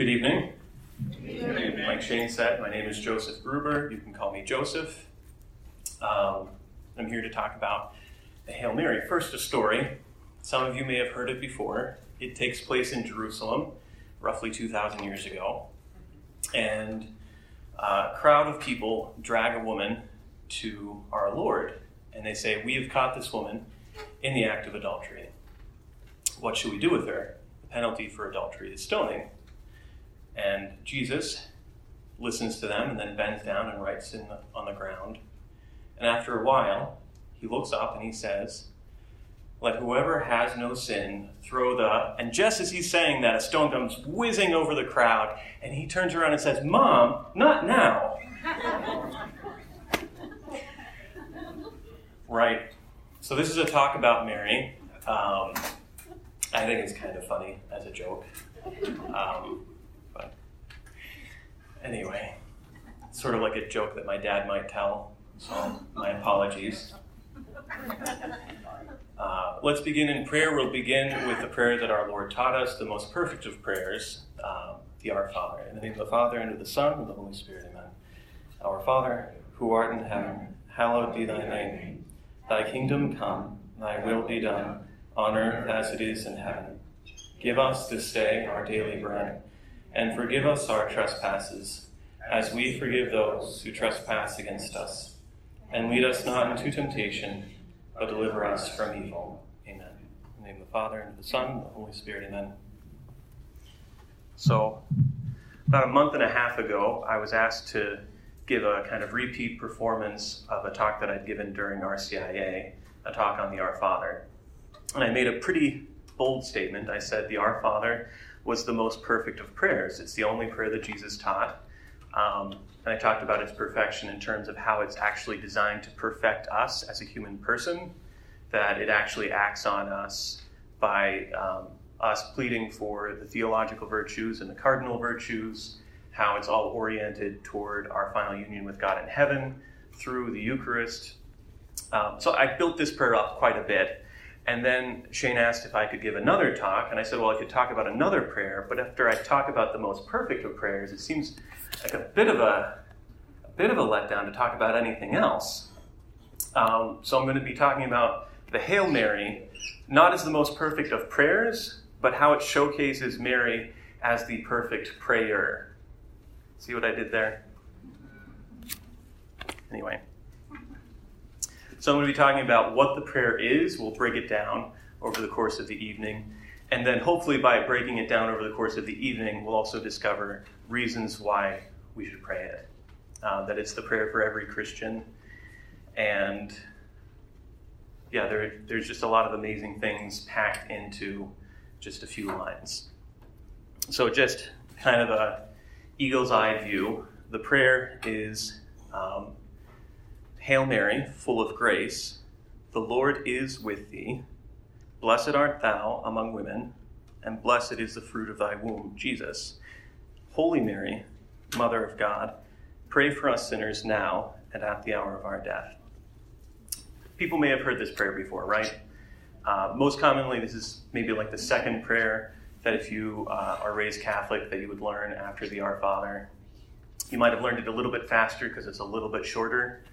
Good evening. Good evening. Like Shane said, my name is Joseph Gruber. You can call me Joseph. I'm here to talk about the Hail Mary. First, a story. Some of you may have heard it before. It takes place in Jerusalem, roughly 2,000 years ago. And a crowd of people drag a woman to our Lord. And they say, "We have caught this woman in the act of adultery. What should we do with her? The penalty for adultery is stoning." And Jesus listens to them and then bends down and writes on the ground. And after a while, he looks up and he says, "Let whoever has no sin throw the..." And just as he's saying that, a stone comes whizzing over the crowd, and he turns around and says, "Mom, not now." Right. So this is a talk about Mary. I think it's kind of funny as a joke. But anyway, it's sort of like a joke that my dad might tell, so my apologies. Let's begin in prayer. We'll begin with the prayer that our Lord taught us, the most perfect of prayers, the Our Father. In the name of the Father, and of the Son, and of the Holy Spirit, amen. Our Father, who art in heaven, hallowed be thy name. Thy kingdom come, thy will be done, on earth as it is in heaven. Give us this day our daily bread, and forgive us our trespasses, as we forgive those who trespass against us. And lead us not into temptation, but deliver us from evil. Amen. In the name of the Father, and of the Son, and of the Holy Spirit, amen. So, about a month and a half ago, I was asked to give a kind of repeat performance of a talk that I'd given during RCIA, a talk on the Our Father. And I made a pretty bold statement. I said the Our Father was the most perfect of prayers. It's the only prayer that Jesus taught. And I talked about its perfection in terms of how it's actually designed to perfect us as a human person, that it actually acts on us by us pleading for the theological virtues and the cardinal virtues, how it's all oriented toward our final union with God in heaven through the Eucharist. So I built this prayer up quite a bit. And then Shane asked if I could give another talk, and I said, well, I could talk about another prayer, but after I talk about the most perfect of prayers, it seems like a bit of a letdown to talk about anything else. So I'm going to be talking about the Hail Mary, not as the most perfect of prayers, but how it showcases Mary as the perfect prayer. See what I did there? Anyway. So I'm going to be talking about what the prayer is. We'll break it down over the course of the evening. And then hopefully by breaking it down over the course of the evening, we'll also discover reasons why we should pray it. That it's the prayer for every Christian. And yeah, there's just a lot of amazing things packed into just a few lines. So just kind of a eagle's eye view. The prayer is, Hail Mary, full of grace, the Lord is with thee. Blessed art thou among women, and blessed is the fruit of thy womb, Jesus. Holy Mary, Mother of God, pray for us sinners now and at the hour of our death. People may have heard this prayer before, right? Most commonly, this is maybe like the second prayer that if you are raised Catholic that you would learn after the Our Father. You might have learned it a little bit faster because it's a little bit shorter.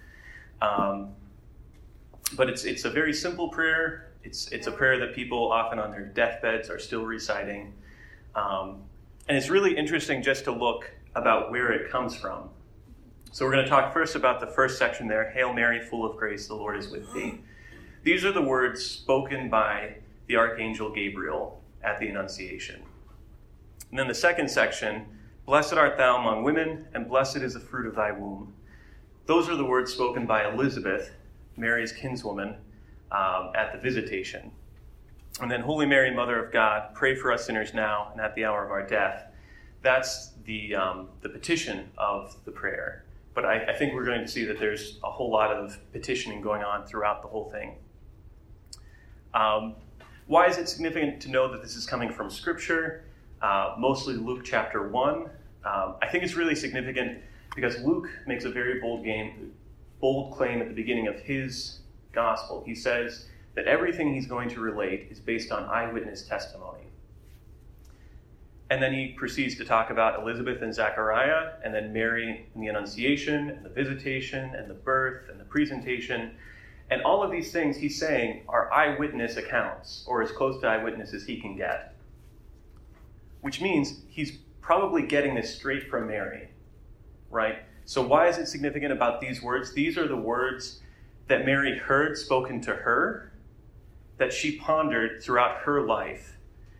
But it's a very simple prayer. It's a prayer that people often on their deathbeds are still reciting. And it's really interesting just to look about where it comes from. So we're going to talk first about the first section there, Hail Mary, full of grace, the Lord is with thee. These are the words spoken by the Archangel Gabriel at the Annunciation. And then the second section, Blessed art thou among women, and blessed is the fruit of thy womb. Those are the words spoken by Elizabeth, Mary's kinswoman, at the Visitation. And then, Holy Mary, Mother of God, pray for us sinners now and at the hour of our death. That's the petition of the prayer. But I think we're going to see that there's a whole lot of petitioning going on throughout the whole thing. Why is it significant to know that this is coming from Scripture? Mostly Luke chapter 1. I think it's really significant because Luke makes a very bold claim at the beginning of his gospel. He says that everything he's going to relate is based on eyewitness testimony. And then he proceeds to talk about Elizabeth and Zechariah, and then Mary and the Annunciation, and the visitation, and the birth, and the presentation. And all of these things he's saying are eyewitness accounts, or as close to eyewitness as he can get. Which means he's probably getting this straight from Mary, right? So why is it significant about these words? These are the words that Mary heard spoken to her, that she pondered throughout her life,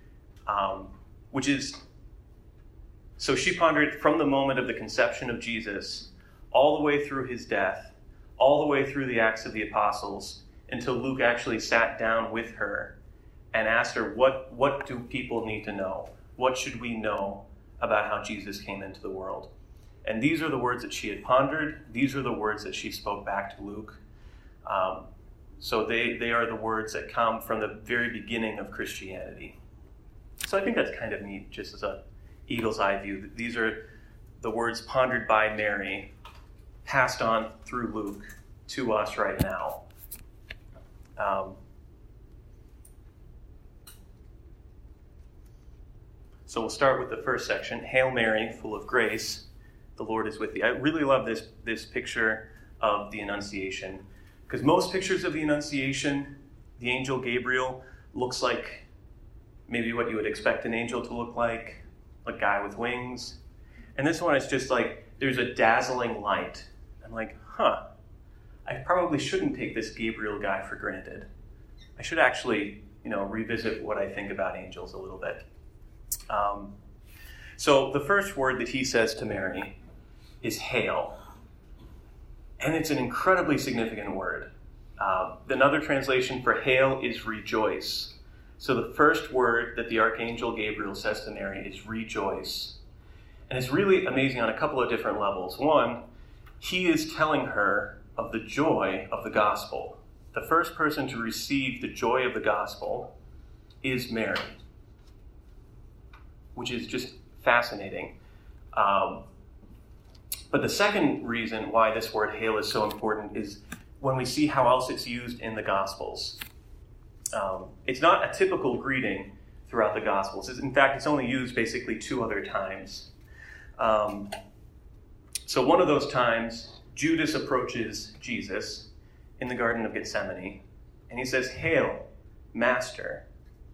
so she pondered from the moment of the conception of Jesus, all the way through his death, all the way through the Acts of the Apostles, until Luke actually sat down with her and asked her, what do people need to know? What should we know about how Jesus came into the world? And these are the words that she had pondered. These are the words that she spoke back to Luke. So they are the words that come from the very beginning of Christianity. So I think that's kind of neat, just as a eagle's eye view. These are the words pondered by Mary, passed on through Luke to us right now. So we'll start with the first section. Hail Mary, full of grace, the Lord is with thee. I really love this picture of the Annunciation, because most pictures of the Annunciation, the angel Gabriel looks like maybe what you would expect an angel to look like, a guy with wings. And this one is just like, there's a dazzling light. I'm like, I probably shouldn't take this Gabriel guy for granted. I should actually, revisit what I think about angels a little bit. So the first word that he says to Mary is hail. And it's an incredibly significant word. Another translation for hail is rejoice. So the first word that the Archangel Gabriel says to Mary is rejoice. And it's really amazing on a couple of different levels. One, he is telling her of the joy of the gospel. The first person to receive the joy of the gospel is Mary, which is just fascinating. But the second reason why this word hail is so important is when we see how else it's used in the Gospels. It's not a typical greeting throughout the Gospels. In fact, it's only used basically 2 other times. So one of those times, Judas approaches Jesus in the Garden of Gethsemane, and he says, "Hail, Master."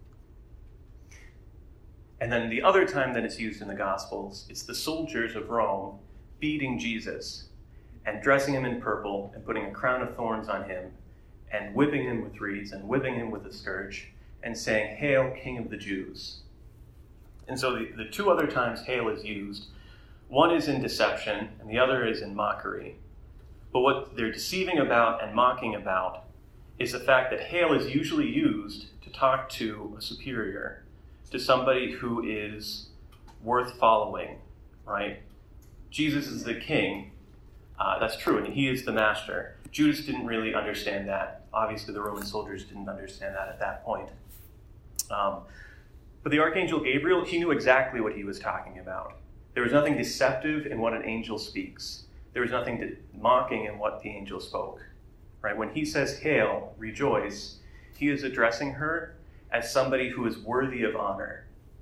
And then the other time that it's used in the Gospels, it's the soldiers of Rome beating Jesus and dressing him in purple and putting a crown of thorns on him and whipping him with reeds and whipping him with a scourge and saying, "Hail, King of the Jews." And so the 2 other times hail is used, one is in deception and the other is in mockery. But what they're deceiving about and mocking about is the fact that hail is usually used to talk to a superior, to somebody who is worth following, right? Jesus is the king. That's true, and he is the master. Judas didn't really understand that. Obviously, the Roman soldiers didn't understand that at that point. But the Archangel Gabriel, he knew exactly what he was talking about. There was nothing deceptive in what an angel speaks. There was nothing mocking in what the angel spoke. Right? When he says, "Hail, rejoice," he is addressing her as somebody who is worthy of honor.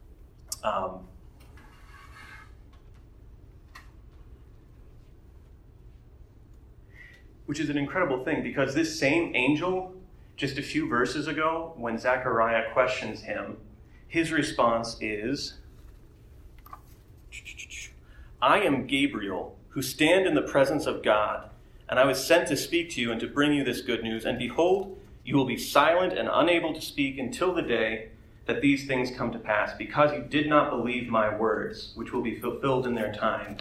Which is an incredible thing, because this same angel, just a few verses ago, when Zechariah questions him, his response is, "I am Gabriel, who stand in the presence of God, and I was sent to speak to you and to bring you this good news. And behold, you will be silent and unable to speak until the day that these things come to pass, because you did not believe my words, which will be fulfilled in their time."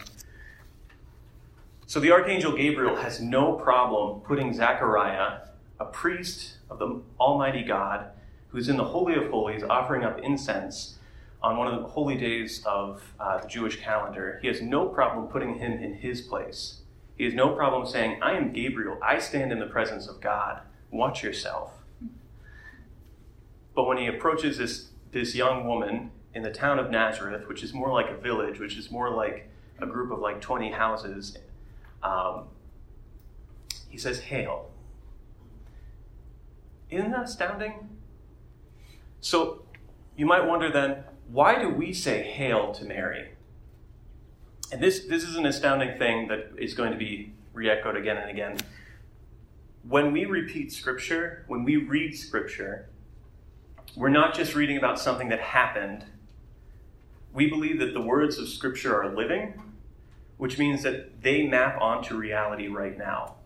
So the Archangel Gabriel has no problem putting Zechariah, a priest of the Almighty God, who's in the Holy of Holies, offering up incense on one of the holy days of the Jewish calendar. He has no problem putting him in his place. He has no problem saying, "I am Gabriel. I stand in the presence of God. Watch yourself." But when he approaches this young woman in the town of Nazareth, which is more like a village, which is more like a group of like 20 houses, he says, "Hail." Isn't that astounding? So you might wonder then, why do we say hail to Mary? And this is an astounding thing that is going to be re-echoed again and again. When we repeat Scripture, when we read Scripture, we're not just reading about something that happened. We believe that the words of Scripture are living, which means that they map onto reality right now.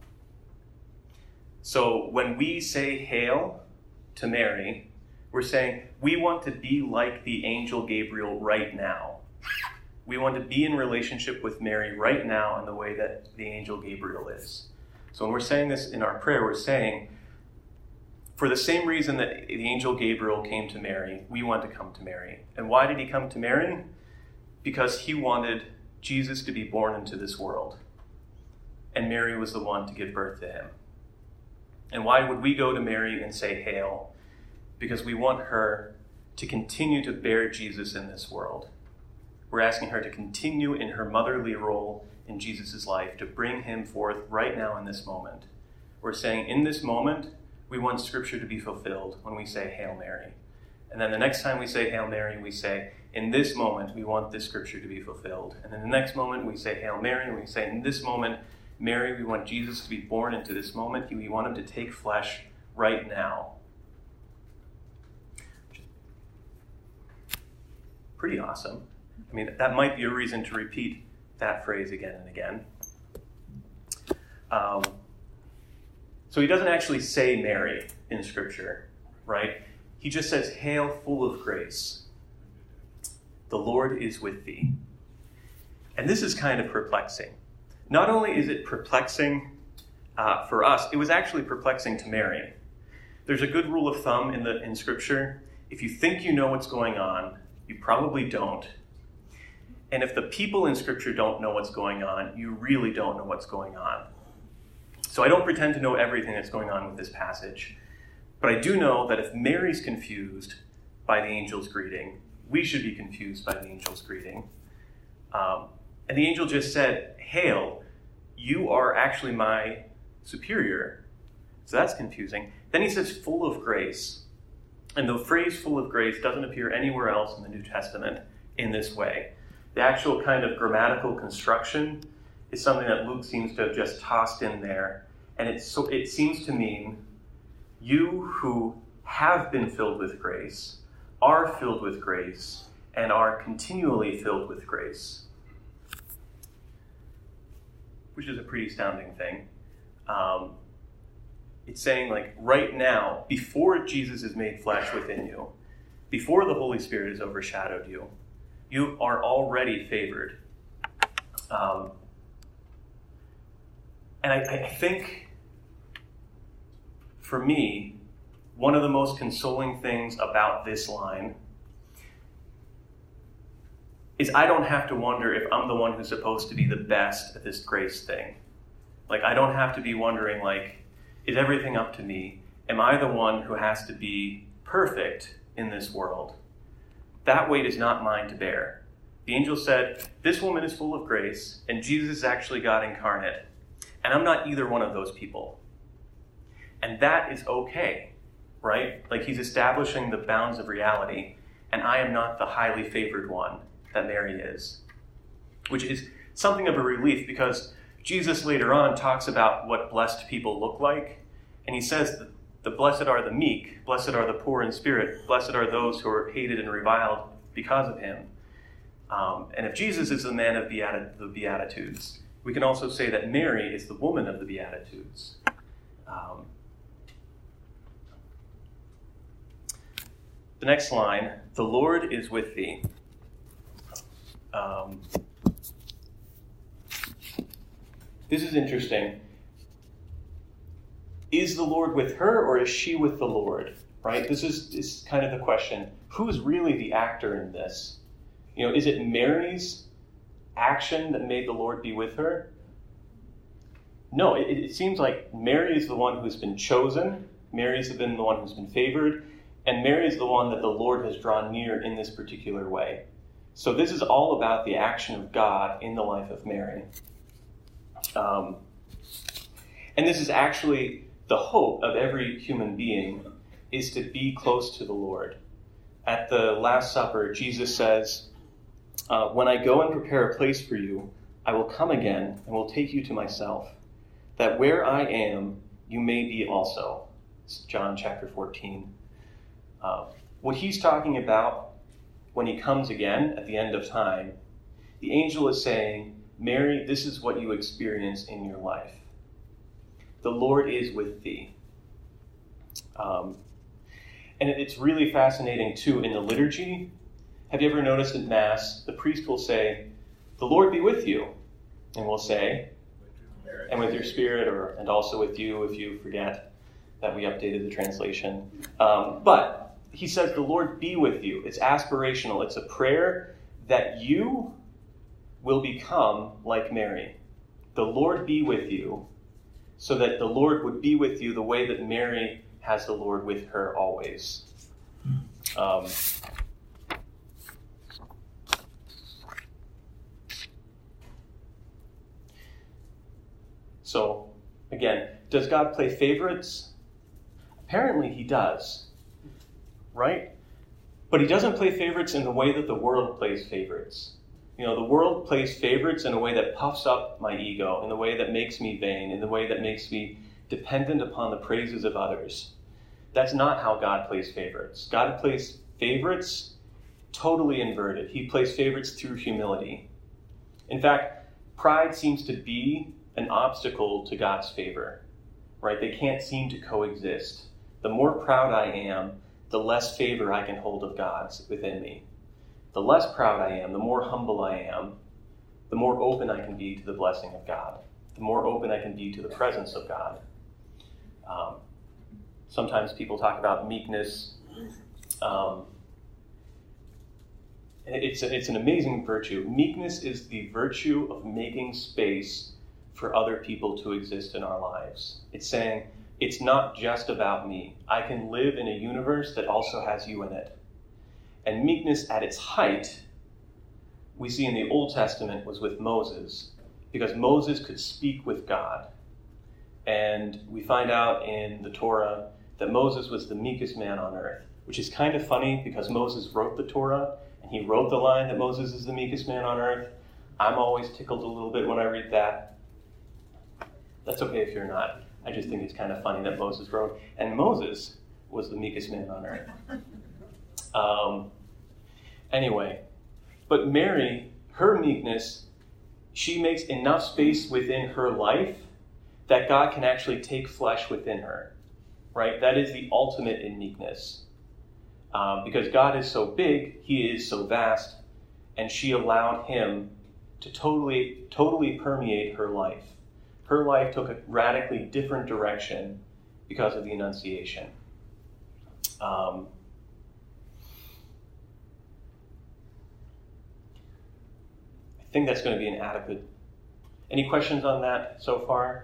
So when we say hail to Mary, we're saying we want to be like the angel Gabriel right now. We want to be in relationship with Mary right now in the way that the angel Gabriel is. So when we're saying this in our prayer, we're saying, for the same reason that the angel Gabriel came to Mary, we want to come to Mary. And why did he come to Mary? Because he wanted Jesus to be born into this world. And Mary was the one to give birth to him. And why would we go to Mary and say hail? Because we want her to continue to bear Jesus in this world. We're asking her to continue in her motherly role in Jesus' life, to bring him forth right now in this moment. We're saying in this moment, we want Scripture to be fulfilled when we say Hail Mary. And then the next time we say Hail Mary, we say, in this moment, we want this Scripture to be fulfilled. And then the next moment, we say Hail Mary, and we say, in this moment, Mary, we want Jesus to be born into this moment. We want him to take flesh right now. Pretty awesome. I mean, that might be a reason to repeat that phrase again and again. So he doesn't actually say Mary in Scripture, right? He just says, Hail, full of grace. The Lord is with thee. And this is kind of perplexing. Not only is it perplexing for us, it was actually perplexing to Mary. There's a good rule of thumb in Scripture. If you think you know what's going on, you probably don't. And if the people in Scripture don't know what's going on, you really don't know what's going on. So I don't pretend to know everything that's going on with this passage. But I do know that if Mary's confused by the angel's greeting, we should be confused by the angel's greeting. And the angel just said, Hail, you are actually my superior. So that's confusing. Then he says, full of grace. And the phrase full of grace doesn't appear anywhere else in the New Testament in this way. The actual kind of grammatical construction is something that Luke seems to have just tossed in there. And it seems to mean, you who have been filled with grace, are filled with grace, and are continually filled with grace. Which is a pretty astounding thing. It's saying, like, right now, before Jesus is made flesh within you, before the Holy Spirit has overshadowed you, you are already favored. And I think, for me, one of the most consoling things about this line is I don't have to wonder if I'm the one who's supposed to be the best at this grace thing. Like, I don't have to be wondering, like, is everything up to me? Am I the one who has to be perfect in this world? That weight is not mine to bear. The angel said, this woman is full of grace, and Jesus is actually God incarnate. And I'm not either one of those people. And that is okay, right? Like, he's establishing the bounds of reality, and I am not the highly favored one that Mary is. Which is something of a relief, because Jesus later on talks about what blessed people look like, and he says that the blessed are the meek, blessed are the poor in spirit, blessed are those who are hated and reviled because of him. And if Jesus is the man of the Beatitudes, we can also say that Mary is the woman of the Beatitudes. The next line, the Lord is with thee. This is interesting. Is the Lord with her, or is she with the Lord? Right? This is kind of the question. Who is really the actor in this? You know, is it Mary's action that made the Lord be with her? No, it seems like Mary is the one who's been chosen. Mary's been the one who's been favored. And Mary is the one that the Lord has drawn near in this particular way. So this is all about the action of God in the life of Mary. And this is actually the hope of every human being, is to be close to the Lord. At the Last Supper, Jesus says, when I go and prepare a place for you, I will come again and will take you to myself, that where I am, you may be also. It's John chapter 14. What he's talking about when he comes again at the end of time, the angel is saying, Mary, this is what you experience in your life. The Lord is with thee. And it's really fascinating, too, in the liturgy. Have you ever noticed in Mass, the priest will say, the Lord be with you. And we'll say, and with your spirit, and also with you, if you forget that we updated the translation. But he says, the Lord be with you. It's aspirational. It's a prayer that you will become like Mary. The Lord be with you, so that the Lord would be with you the way that Mary has the Lord with her always. So, again, does God play favorites? Apparently he does, right? But he doesn't play favorites in the way that the world plays favorites. You know, the world plays favorites in a way that puffs up my ego, in the way that makes me vain, in the way that makes me dependent upon the praises of others. That's not how God plays favorites. God plays favorites totally inverted. He plays favorites through humility. In fact, pride seems to be an obstacle to God's favor, right? They can't seem to coexist. The more proud I am, the less favor I can hold of God's within me. The less proud I am, the more humble I am, the more open I can be to the blessing of God, the more open I can be to the presence of God. Sometimes people talk about meekness. It's an amazing virtue. Meekness is the virtue of making space for other people to exist in our lives. It's saying, it's not just about me. I can live in a universe that also has you in it. And meekness at its height, we see in the Old Testament, was with Moses, because Moses could speak with God. And we find out in the Torah that Moses was the meekest man on earth, which is kind of funny because Moses wrote the Torah, and he wrote the line that Moses is the meekest man on earth. I'm always tickled a little bit when I read that. That's okay if you're not. I just think it's kind of funny that Moses wrote, and Moses was the meekest man on earth. Anyway, but Mary, her meekness, she makes enough space within her life that God can actually take flesh within her, right? That is the ultimate in meekness. Because God is so big, he is so vast, and she allowed him to totally permeate her life. Her life took a radically different direction because of the Annunciation. I think that's going to be an adequate. Any questions on that so far?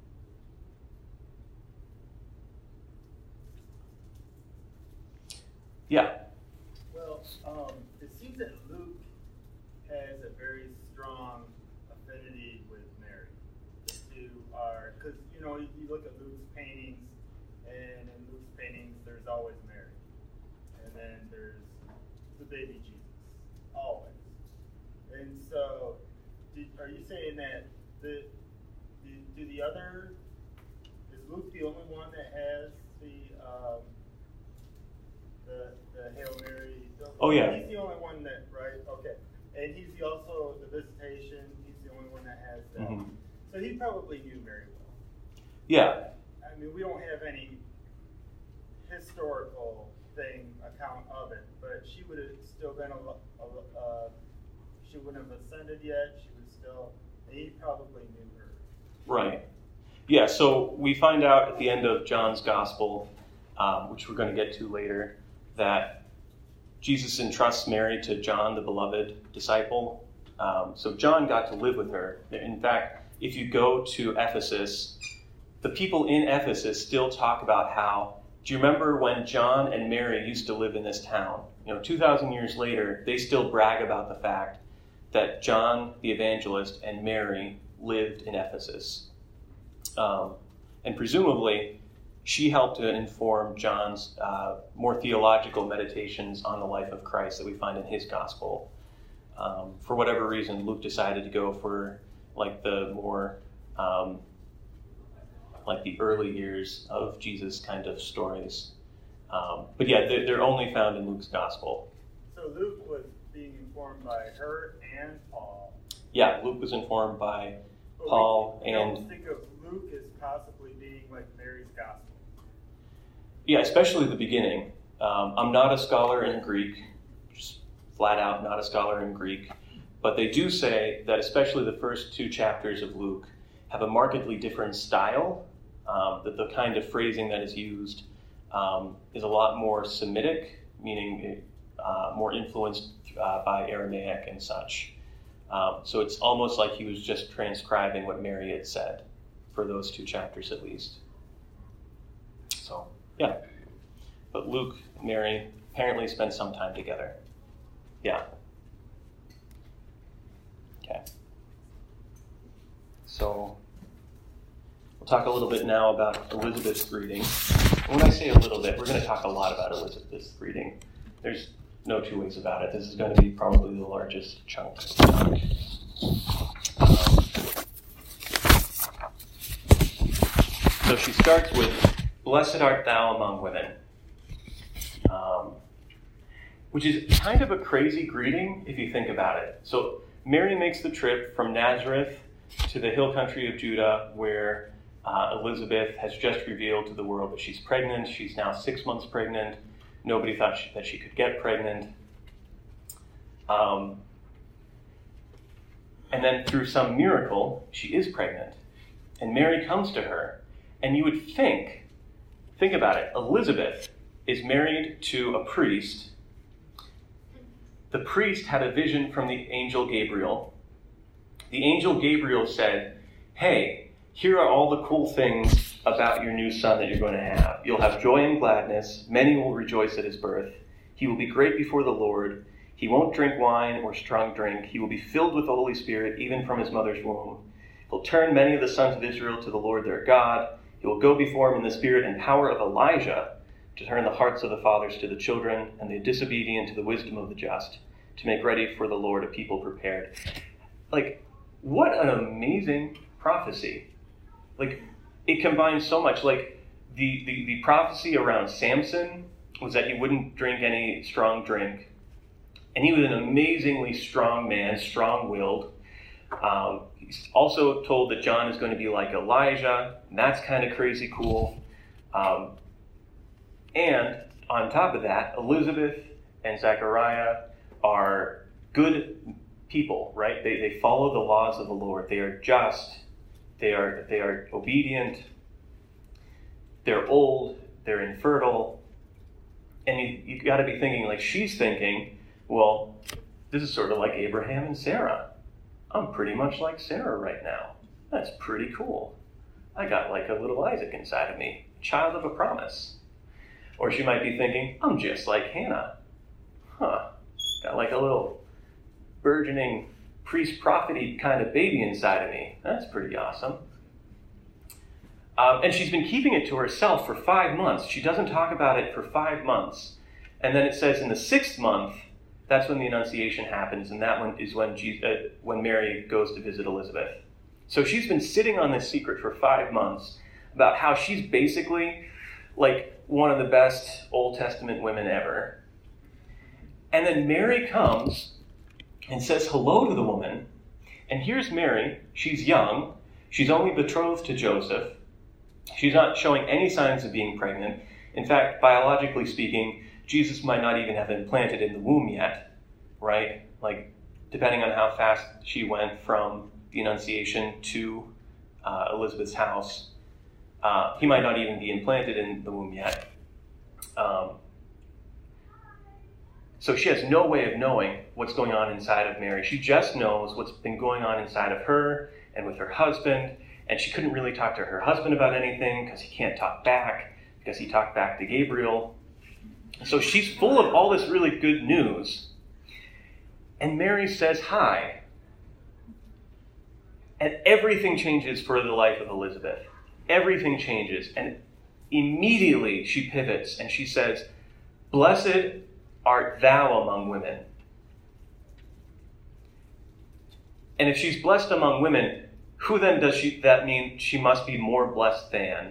Yeah. Well, it seems that Luke has a very strong affinity with Mary. The two are, because, you look at Luke's paintings, and in Luke's paintings, there's always Mary. And then there's the baby Jesus, always. And so, are you saying that is Luke the only one that has the Hail Mary? Oh, yeah. He's the only one that, right? Okay. And he's also the Visitation. He's the only one that has that. Mm-hmm. So he probably knew Mary well. Yeah. I mean, we don't have any historical account of it, but she would have still been she wouldn't have ascended yet. She would still, he probably knew her. Right. Yeah, so we find out at the end of John's Gospel, which we're going to get to later, that Jesus entrusts Mary to John, the beloved disciple. So John got to live with her. In fact, if you go to Ephesus, the people in Ephesus still talk about how, do you remember when John and Mary used to live in this town? 2,000 years later, they still brag about the fact that John the evangelist and Mary lived in Ephesus. And presumably, she helped to inform John's more theological meditations on the life of Christ that we find in his gospel. For whatever reason, Luke decided to go for like the more like the early years of Jesus kind of stories. But yeah, they're only found in Luke's gospel. So Luke was being informed by her and Paul. Yeah, Luke was informed by Paul I and... think of Luke as possibly being like Mary's gospel. Yeah, especially the beginning. I'm not a scholar in Greek, just flat out not a scholar in Greek, but they do say that especially the first 2 chapters of Luke have a markedly different style, that the kind of phrasing that is used is a lot more Semitic, meaning more influenced by Aramaic and such. So it's almost like he was just transcribing what Mary had said for those 2 chapters at least. So, yeah. But Luke and Mary apparently spent some time together. Yeah. Okay. So, we'll talk a little bit now about Elizabeth's greeting. When I say a little bit, we're going to talk a lot about Elizabeth's greeting. There's no 2 ways about it. This is going to be probably the largest chunk of the talk. So she starts with, "Blessed art thou among women," which is kind of a crazy greeting if you think about it. So Mary makes the trip from Nazareth to the hill country of Judah, where Elizabeth has just revealed to the world that she's pregnant. She's now 6 months pregnant. Nobody thought that she could get pregnant. And then through some miracle, she is pregnant. And Mary comes to her. And you would think about it, Elizabeth is married to a priest. The priest had a vision from the angel Gabriel. The angel Gabriel said, "Hey, here are all the cool things about your new son that you're going to have. You'll have joy and gladness. Many will rejoice at his birth. He will be great before the Lord. He won't drink wine or strong drink. He will be filled with the Holy Spirit, even from his mother's womb. He'll turn many of the sons of Israel to the Lord their God. He will go before him in the spirit and power of Elijah to turn the hearts of the fathers to the children and the disobedient to the wisdom of the just, to make ready for the Lord a people prepared." Like, what an amazing prophecy. Like, it combines so much. Like, the prophecy around Samson was that he wouldn't drink any strong drink. And he was an amazingly strong man, strong-willed. He's also told that John is going to be like Elijah, and that's kind of crazy cool. And on top of that, Elizabeth and Zechariah are good people, right? They follow the laws of the Lord. They are just. They are obedient. They're old. They're infertile. And you got to be thinking, like she's thinking, well, this is sort of like Abraham and Sarah. I'm pretty much like Sarah right now. That's pretty cool. I got like a little Isaac inside of me, child of a promise. Or she might be thinking, I'm just like Hannah. Got like a little burgeoning priest-prophet-y kind of baby inside of me. That's pretty awesome. And she's been keeping it to herself for 5 months. She doesn't talk about it for 5 months. And then it says in the 6th month, that's when the Annunciation happens, and that one is when Mary goes to visit Elizabeth. So she's been sitting on this secret for 5 months about how she's basically like one of the best Old Testament women ever. And then Mary comes and says hello to the woman. And here's Mary. She's young. She's only betrothed to Joseph. She's not showing any signs of being pregnant. In fact, biologically speaking, Jesus might not even have been planted in the womb yet, right? Like, depending on how fast she went from the Annunciation to Elizabeth's house, he might not even be implanted in the womb yet. So she has no way of knowing what's going on inside of Mary. She just knows what's been going on inside of her and with her husband, and she couldn't really talk to her husband about anything because he can't talk back, because he talked back to Gabriel. So she's full of all this really good news. And Mary says hi. And everything changes for the life of Elizabeth. Everything changes. And immediately she pivots and she says, "Blessed art thou among women." And if she's blessed among women, who then does that mean she must be more blessed than?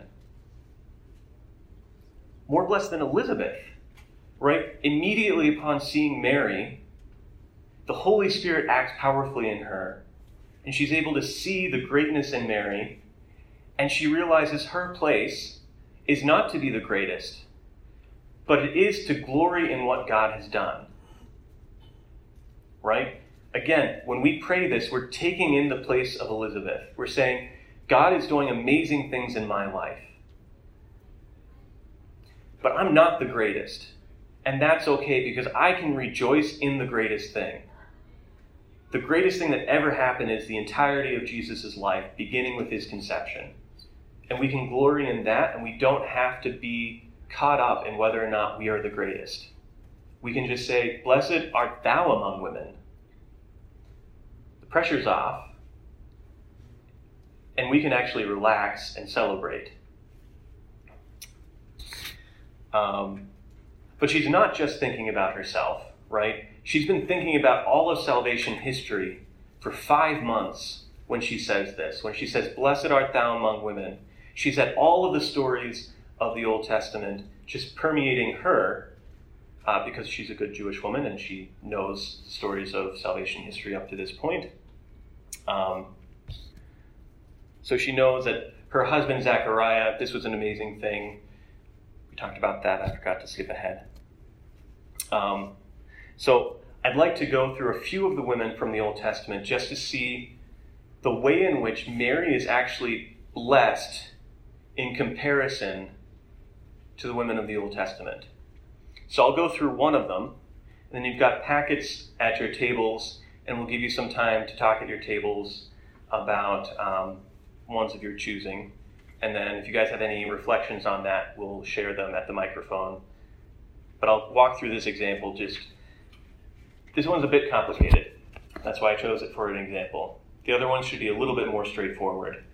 More blessed than Elizabeth, right? Immediately upon seeing Mary, the Holy Spirit acts powerfully in her, and she's able to see the greatness in Mary, and she realizes her place is not to be the greatest, but it is to glory in what God has done. Right? Again, when we pray this, we're taking in the place of Elizabeth. We're saying, God is doing amazing things in my life. But I'm not the greatest. And that's okay because I can rejoice in the greatest thing. The greatest thing that ever happened is the entirety of Jesus' life, beginning with his conception. And we can glory in that, and we don't have to be caught up in whether or not we are the greatest. We can just say, "Blessed art thou among women." The pressure's off, and we can actually relax and celebrate. But she's not just thinking about herself, right? She's been thinking about all of salvation history for 5 months when she says this. When she says, "Blessed art thou among women," she's had all of the stories of the Old Testament just permeating her because she's a good Jewish woman and she knows stories of salvation history up to this point. So she knows that her husband, Zechariah, this was an amazing thing. We talked about that. I forgot to skip ahead. So I'd like to go through a few of the women from the Old Testament just to see the way in which Mary is actually blessed in comparison to the women of the Old Testament. So I'll go through one of them, and then you've got packets at your tables, and we'll give you some time to talk at your tables about ones of your choosing. And then if you guys have any reflections on that, we'll share them at the microphone. But I'll walk through this example. This one's a bit complicated. That's why I chose it for an example. The other one should be a little bit more straightforward.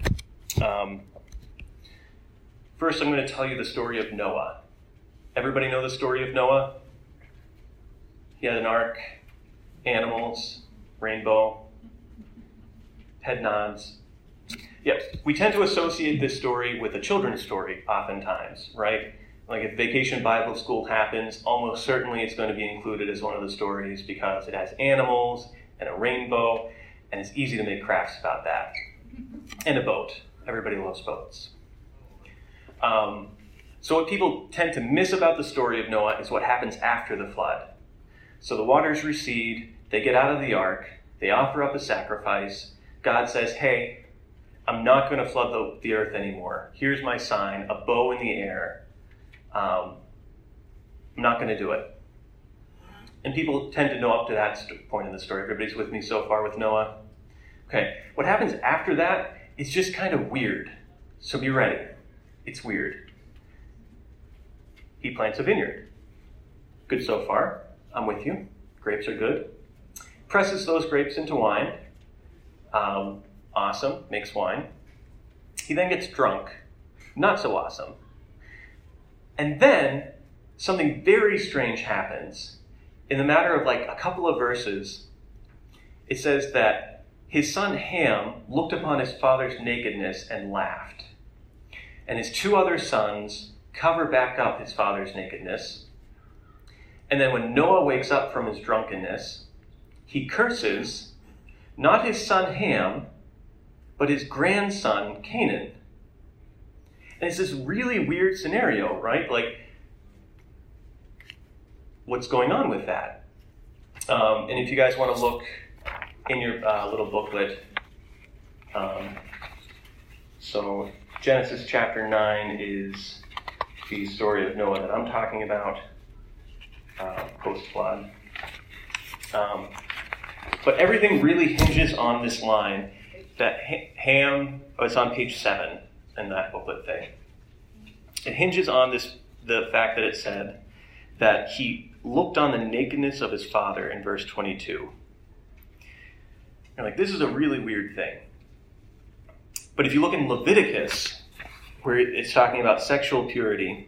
First, I'm going to tell you the story of Noah. Everybody know the story of Noah? He had an ark, animals, rainbow, head nods. Yes, we tend to associate this story with a children's story oftentimes, right? Like if Vacation Bible School happens, almost certainly it's going to be included as one of the stories because it has animals and a rainbow, and it's easy to make crafts about that. And a boat. Everybody loves boats. So what people tend to miss about the story of Noah is what happens after the flood. So the waters recede, they get out of the ark, they offer up a sacrifice. God says, "Hey, I'm not going to flood the earth anymore. Here's my sign, a bow in the air. I'm not going to do it." And people tend to know up to that point in the story. Everybody's with me so far with Noah? Okay, what happens after that is just kind of weird. So be ready. It's weird. He plants a vineyard. Good so far. I'm with you. Grapes are good. Presses those grapes into wine. Awesome. Makes wine. He then gets drunk. Not so awesome. And then something very strange happens. In the matter of like a couple of verses, it says that his son Ham looked upon his father's nakedness and laughed. And his 2 other sons cover back up his father's nakedness. And then when Noah wakes up from his drunkenness, he curses not his son Ham, but his grandson Canaan. And it's this really weird scenario, right? Like, what's going on with that? And if you guys want to look in your little booklet, so Genesis chapter 9 is the story of Noah that I'm talking about, post-flood. But everything really hinges on this line that Ham, it's on page 7 in that booklet thing. It hinges on the fact that it said that he looked on the nakedness of his father in verse 22. You're like, this is a really weird thing. But if you look in Leviticus, where it's talking about sexual purity.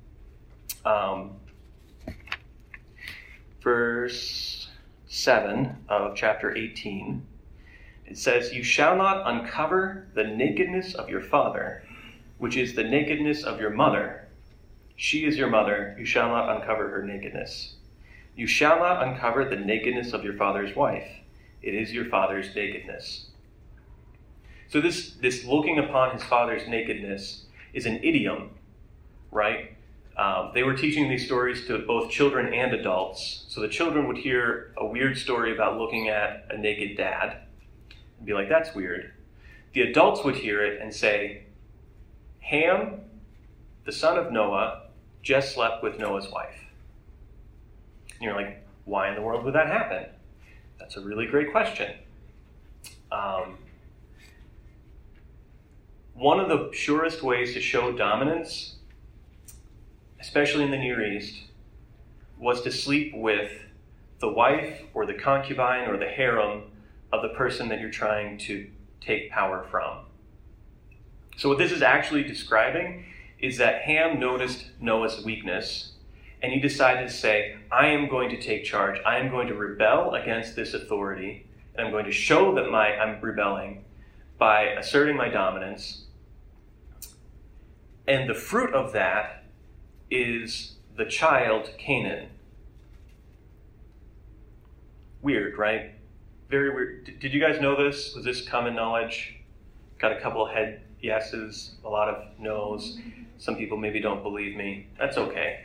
Verse 7 of chapter 18, it says, "You shall not uncover the nakedness of your father, which is the nakedness of your mother. She is your mother. You shall not uncover her nakedness. You shall not uncover the nakedness of your father's wife. It is your father's nakedness." So this looking upon his father's nakedness is an idiom, right? They were teaching these stories to both children and adults. So the children would hear a weird story about looking at a naked dad and be like, "That's weird." The adults would hear it and say, "Ham, the son of Noah, just slept with Noah's wife." And you're like, why in the world would that happen? That's a really great question. One of the surest ways to show dominance, especially in the Near East, was to sleep with the wife or the concubine or the harem of the person that you're trying to take power from. So what this is actually describing is that Ham noticed Noah's weakness, and he decided to say, "I am going to take charge. I am going to rebel against this authority, and I'm going to show that I'm rebelling by asserting my dominance." And the fruit of that is the child Canaan. Weird, right? Very weird. Did you guys know this? Was this common knowledge? Got a couple of head yeses, a lot of no's. Some people maybe don't believe me. That's okay.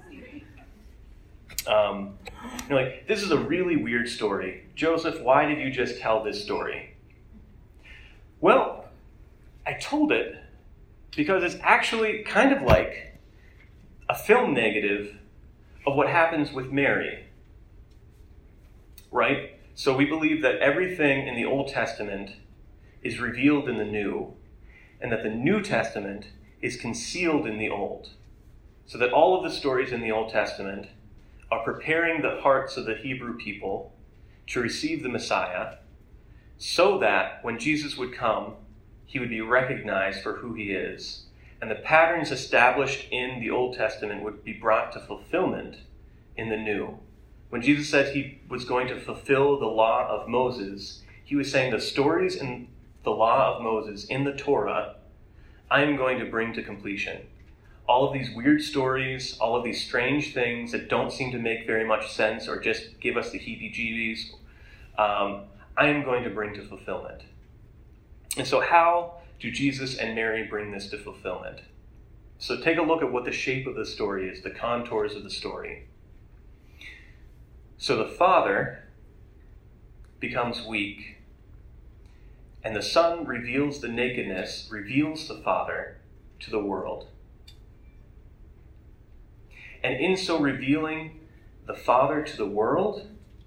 You're like, this is a really weird story. Joseph, why did you just tell this story? Well, I told it because it's actually kind of like a film negative of what happens with Mary. Right? So we believe that everything in the Old Testament is revealed in the New, and that the New Testament is concealed in the Old. So that all of the stories in the Old Testament are preparing the hearts of the Hebrew people to receive the Messiah, so that when Jesus would come, he would be recognized for who he is. And the patterns established in the Old Testament would be brought to fulfillment in the New. When Jesus said he was going to fulfill the law of Moses, he was saying the stories in the law of Moses, in the Torah, I am going to bring to completion. All of these weird stories, all of these strange things that don't seem to make very much sense or just give us the heebie-jeebies, I am going to bring to fulfillment. And so how do Jesus and Mary bring this to fulfillment? So take a look at what the shape of the story is, the contours of the story. So the father becomes weak, and the son reveals the nakedness, reveals the father to the world. And in so revealing the father to the world,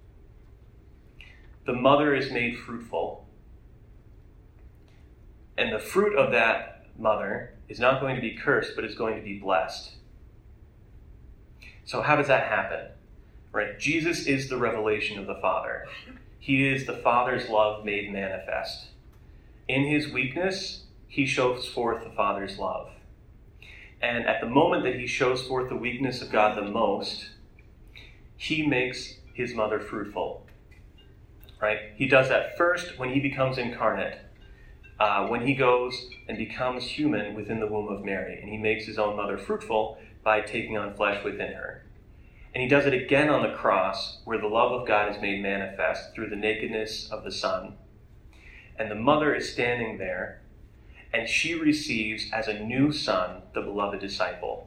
the mother is made fruitful. And the fruit of that mother is not going to be cursed, but is going to be blessed. So how does that happen? Right? Jesus is the revelation of the Father. He is the Father's love made manifest. In his weakness, he shows forth the Father's love. And at the moment that he shows forth the weakness of God the most, he makes his mother fruitful. Right? He does that first when he becomes incarnate. When he goes and becomes human within the womb of Mary. And he makes his own mother fruitful by taking on flesh within her. And he does it again on the cross, where the love of God is made manifest through the nakedness of the Son. And the mother is standing there, and she receives as a new son the beloved disciple.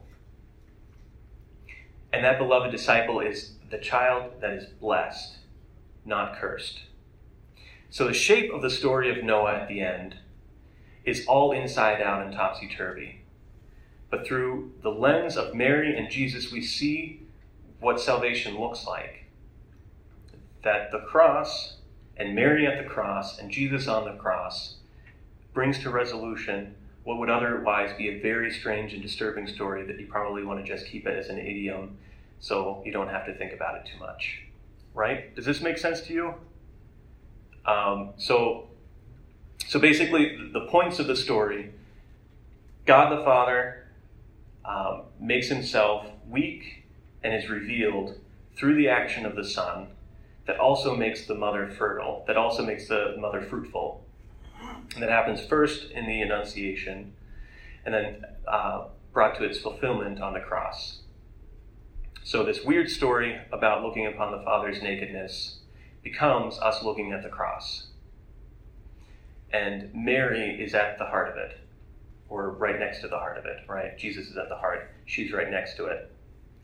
And that beloved disciple is the child that is blessed, not cursed. So the shape of the story of Noah at the end is all inside out and topsy-turvy. But through the lens of Mary and Jesus, we see what salvation looks like. That the cross, and Mary at the cross, and Jesus on the cross, brings to resolution what would otherwise be a very strange and disturbing story that you probably want to just keep it as an idiom so you don't have to think about it too much. Right? Does this make sense to you? So basically, the points of the story God the Father makes himself weak and is revealed through the action of the Son that also makes the mother fertile, that also makes the mother fruitful. And that happens first in the Annunciation and then brought to its fulfillment on the cross. So this weird story about looking upon the Father's nakedness becomes us looking at the cross. And Mary is at the heart of it, or right next to the heart of it, right? Jesus is at the heart. She's right next to it.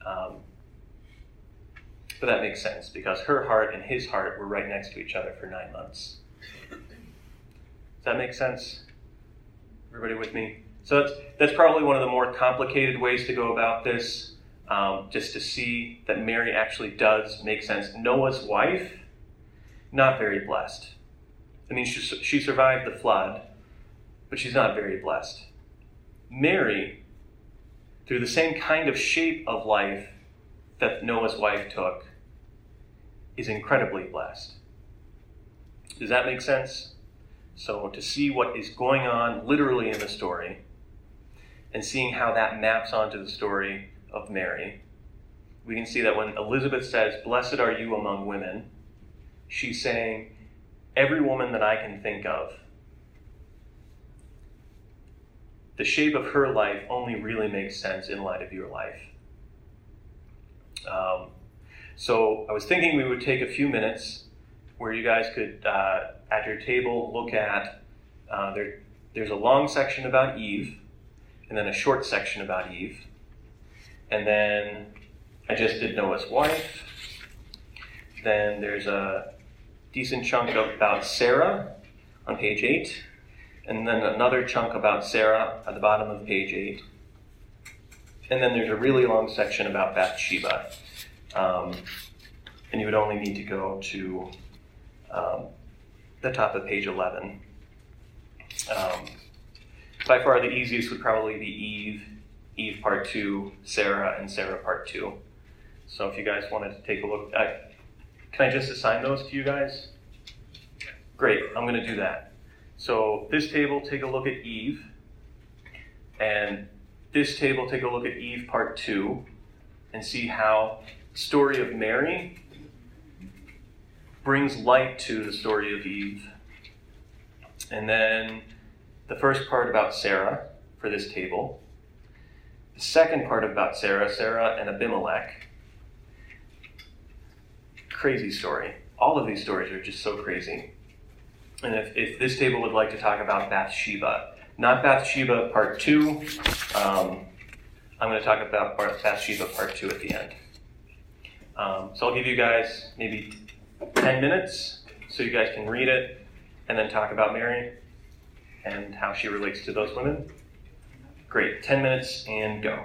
But that makes sense because her heart and his heart were right next to each other for 9 months. Does that make sense? Everybody with me? So that's probably one of the more complicated ways to go about this, just to see that Mary actually does make sense. Noah's wife, not very blessed. I mean, she survived the flood, but she's not very blessed. Mary, through the same kind of shape of life that Noah's wife took, is incredibly blessed. Does that make sense? So to see what is going on literally in the story and seeing how that maps onto the story of Mary, we can see that when Elizabeth says, "Blessed are you among women," she's saying, every woman that I can think of, the shape of her life only really makes sense in light of your life. So I was thinking we would take a few minutes where you guys could, at your table, look at, there's a long section about Eve, and then a short section about Eve. And then I just did Noah's wife. Then there's a decent chunk about Sarah on page 8. And then another chunk about Sarah at the bottom of page 8. And then there's a really long section about Bathsheba. And you would only need to go to the top of page 11. By far the easiest would probably be Eve part 2, Sarah, and Sarah part 2. So if you guys wanted to take a look, can I just assign those to you guys? Great, I'm going to do that. So this table, take a look at Eve. And this table, take a look at Eve part 2 and see how the story of Mary brings light to the story of Eve. And then the first part about Sarah for this table. The second part about Sarah and Abimelech. Crazy story. All of these stories are just so crazy. And if this table would like to talk about Bathsheba, not Bathsheba part 2, I'm going to talk about Bathsheba part 2 at the end. So I'll give you guys maybe 10 minutes so you guys can read it and then talk about Mary and how she relates to those women. Great, 10 minutes and go.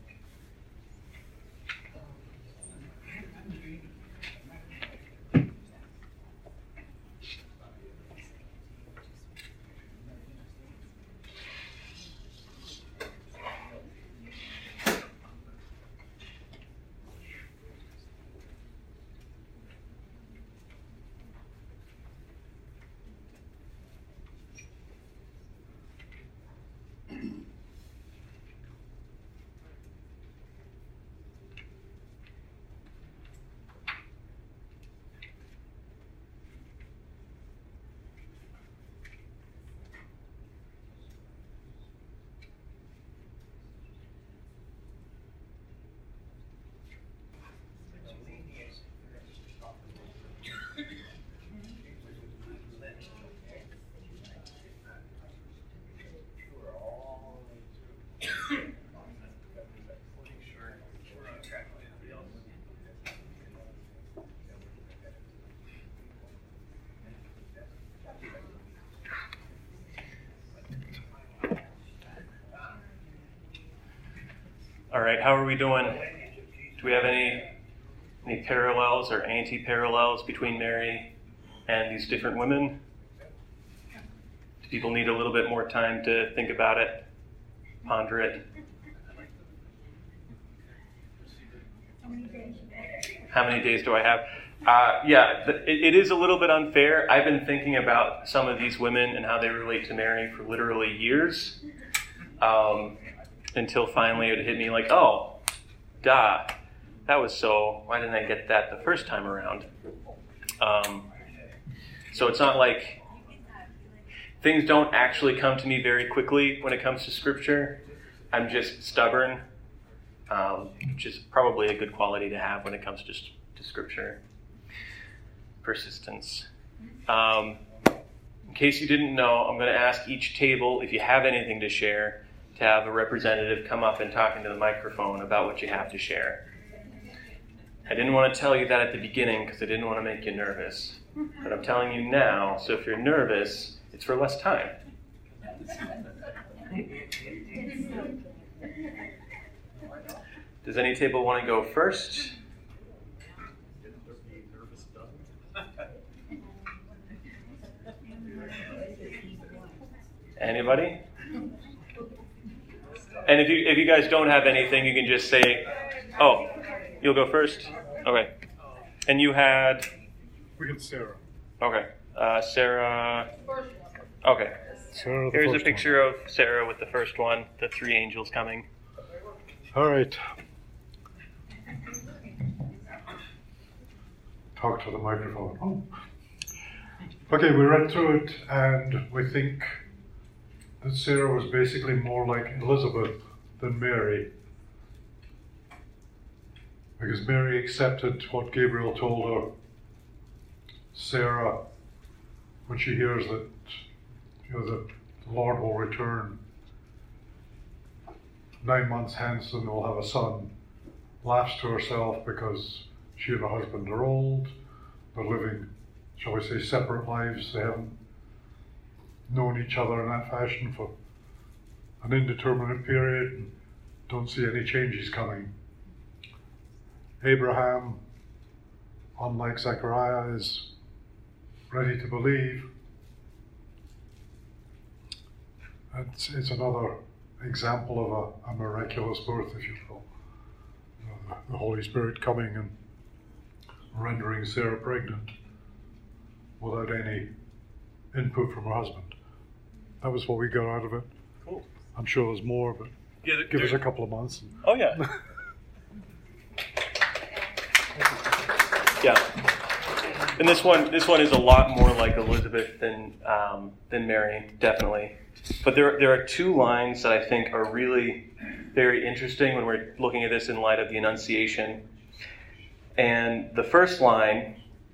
All right, how are we doing? Do we have any parallels or anti-parallels between Mary and these different women? Do people need a little bit more time to think about it, ponder it? How many days do I have? It is a little bit unfair. I've been thinking about some of these women and how they relate to Mary for literally years. until finally it hit me like, oh, duh, why didn't I get that the first time around? So it's not like things don't actually come to me very quickly when it comes to Scripture. I'm just stubborn, which is probably a good quality to have when it comes to Scripture. Persistence. In case you didn't know, I'm going to ask each table, if you have anything to share, to have a representative come up and talk into the microphone about what you have to share. I didn't want to tell you that at the beginning because I didn't want to make you nervous. But I'm telling you now, so if you're nervous, it's for less time. Does any table want to go first? Anybody? And if you guys don't have anything, you can just say, oh, you'll go first? Okay. And you had? We got Sarah. Okay. Sarah. Okay. Sarah, here's a picture of Sarah with the first one, the three angels coming. All right. Talk to the microphone. Oh. Okay, we read through it and we think that Sarah was basically more like Elizabeth than Mary. Because Mary accepted what Gabriel told her. Sarah, when she hears that the Lord will return 9 months hence and will have a son, laughs to herself because she and her husband are old, they're living, shall we say, separate lives. They haven't known each other in that fashion for an indeterminate period and don't see any changes coming. Abraham, unlike Zechariah, is ready to believe. It's another example of a miraculous birth, if you will. The Holy Spirit coming and rendering Sarah pregnant without any input from her husband. That was what we got out of it. Cool. I'm sure there's more, but give us a couple of months. Oh, yeah. Yeah. And this one is a lot more like Elizabeth than Mary, definitely. But there are two lines that I think are really very interesting when we're looking at this in light of the Annunciation. And the first line,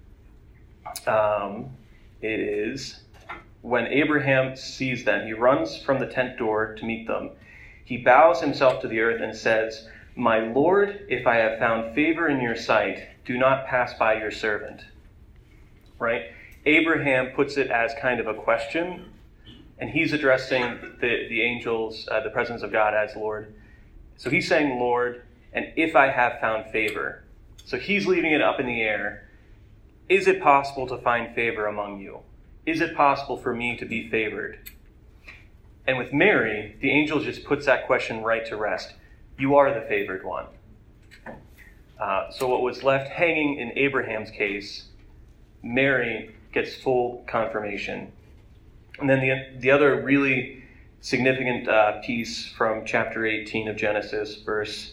it is, when Abraham sees them, he runs from the tent door to meet them. He bows himself to the earth and says, "My Lord, if I have found favor in your sight, do not pass by your servant." Right? Abraham puts it as kind of a question, and he's addressing the angels, the presence of God as Lord. So he's saying, Lord, and if I have found favor. So he's leaving it up in the air. Is it possible to find favor among you? Is it possible for me to be favored? And with Mary, the angel just puts that question right to rest. You are the favored one. So what was left hanging in Abraham's case, Mary gets full confirmation. And then the other really significant piece from chapter 18 of Genesis, verse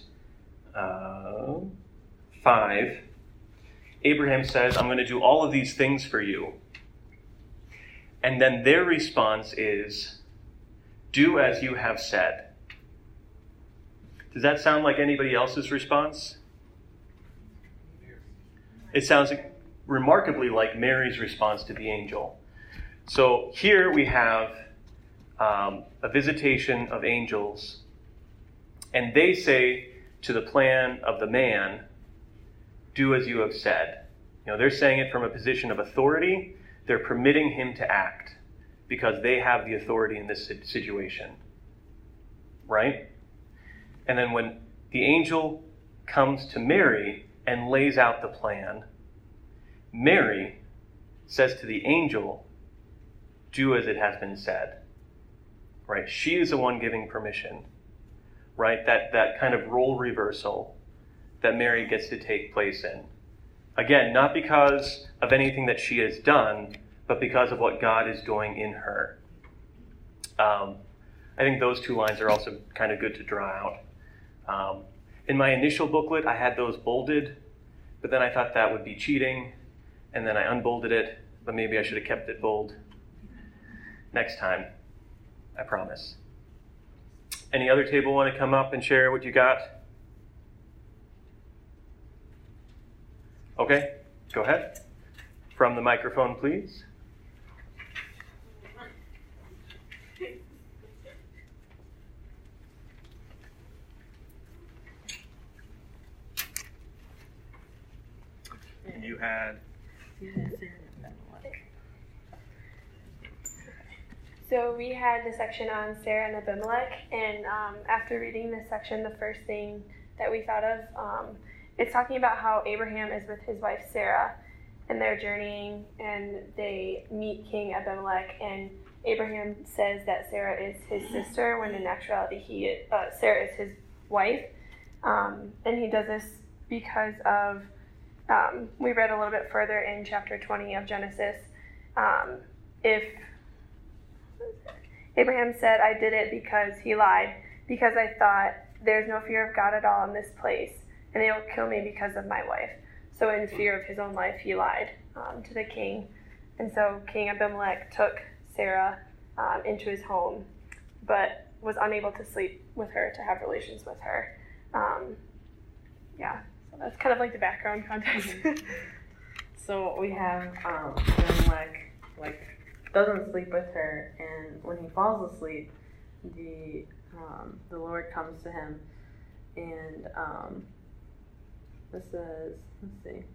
5, Abraham says, I'm going to do all of these things for you. And then their response is, do as you have said. Does that sound like anybody else's response? It sounds remarkably like Mary's response to the angel. So here we have a visitation of angels, and they say to the plan of the man, do as you have said. They're saying it from a position of authority. They're permitting him to act because they have the authority in this situation. Right? And then when the angel comes to Mary and lays out the plan, Mary says to the angel, do as it has been said. Right? She is the one giving permission. Right? That kind of role reversal that Mary gets to take place in. Again, not because of anything that she has done, but because of what God is doing in her. I think those two lines are also kind of good to draw out. In my initial booklet, I had those bolded, but then I thought that would be cheating, and then I unbolded it, but maybe I should have kept it bold. Next time, I promise. Any other table want to come up and share what you got? Okay, go ahead. From the microphone, please. You had. So we had the section on Sarah and Abimelech, and after reading this section, the first thing that we thought of, it's talking about how Abraham is with his wife Sarah, and they're journeying, and they meet King Abimelech, and Abraham says that Sarah is his sister, when in actuality Sarah is his wife, and he does this because of, we read a little bit further in chapter 20 of Genesis, if Abraham said, I did it because he lied, because I thought there's no fear of God at all in this place, and they will kill me because of my wife. So in fear of his own life, he lied to the king. And so King Abimelech took Sarah into his home, but was unable to sleep with her, to have relations with her. So that's kind of like the background context. So we have Abimelech, doesn't sleep with her, and when he falls asleep, the Lord comes to him, and this says, let's see.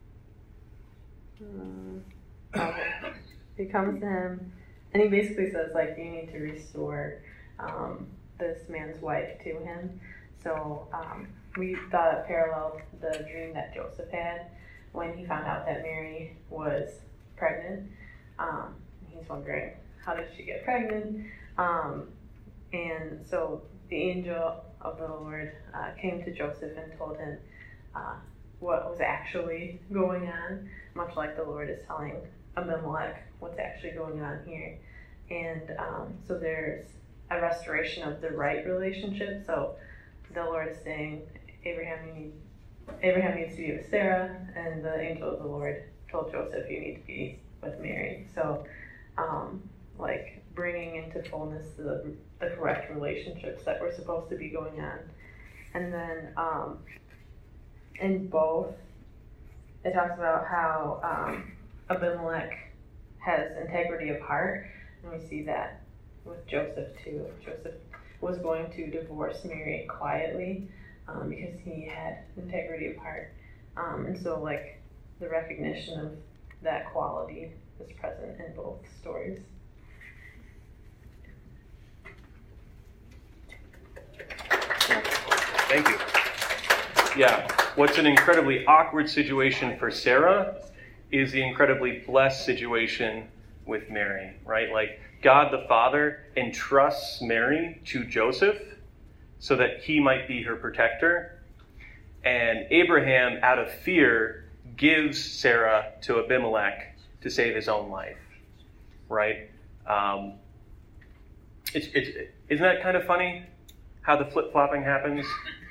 Okay. He comes to him, and he basically says, you need to restore this man's wife to him. So we thought it paralleled the dream that Joseph had when he found out that Mary was pregnant. He's wondering, how did she get pregnant? And so the angel of the Lord came to Joseph and told him what was actually going on, much like the Lord is telling Abimelech what's actually going on here. And so there's a restoration of the right relationship. So the Lord is saying, Abraham needs to be with Sarah, and the angel of the Lord told Joseph, you need to be with Mary. So bringing into fullness the correct relationships that were supposed to be going on. And then in both, it talks about how Abimelech has integrity of heart, and we see that with Joseph too. Joseph was going to divorce Mary quietly because he had integrity of heart. And so the recognition of that quality is present in both stories. Thank you. Yeah, what's an incredibly awkward situation for Sarah is the incredibly blessed situation with Mary, right? God the Father entrusts Mary to Joseph so that he might be her protector. And Abraham, out of fear, gives Sarah to Abimelech to save his own life, right? Isn't that kind of funny how the flip-flopping happens?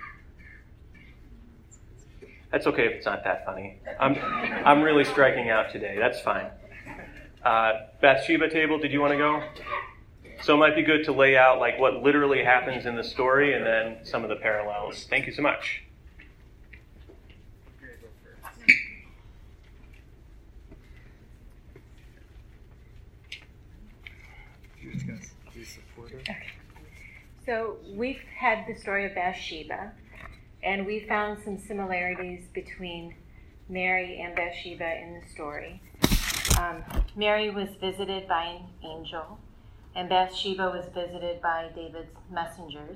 That's okay if it's not that funny. I'm really striking out today. That's fine. Bathsheba table, did you want to go? So it might be good to lay out what literally happens in the story and then some of the parallels. Thank you so much. Okay. So we've had the story of Bathsheba, and we found some similarities between Mary and Bathsheba in the story. Mary was visited by an angel, and Bathsheba was visited by David's messengers.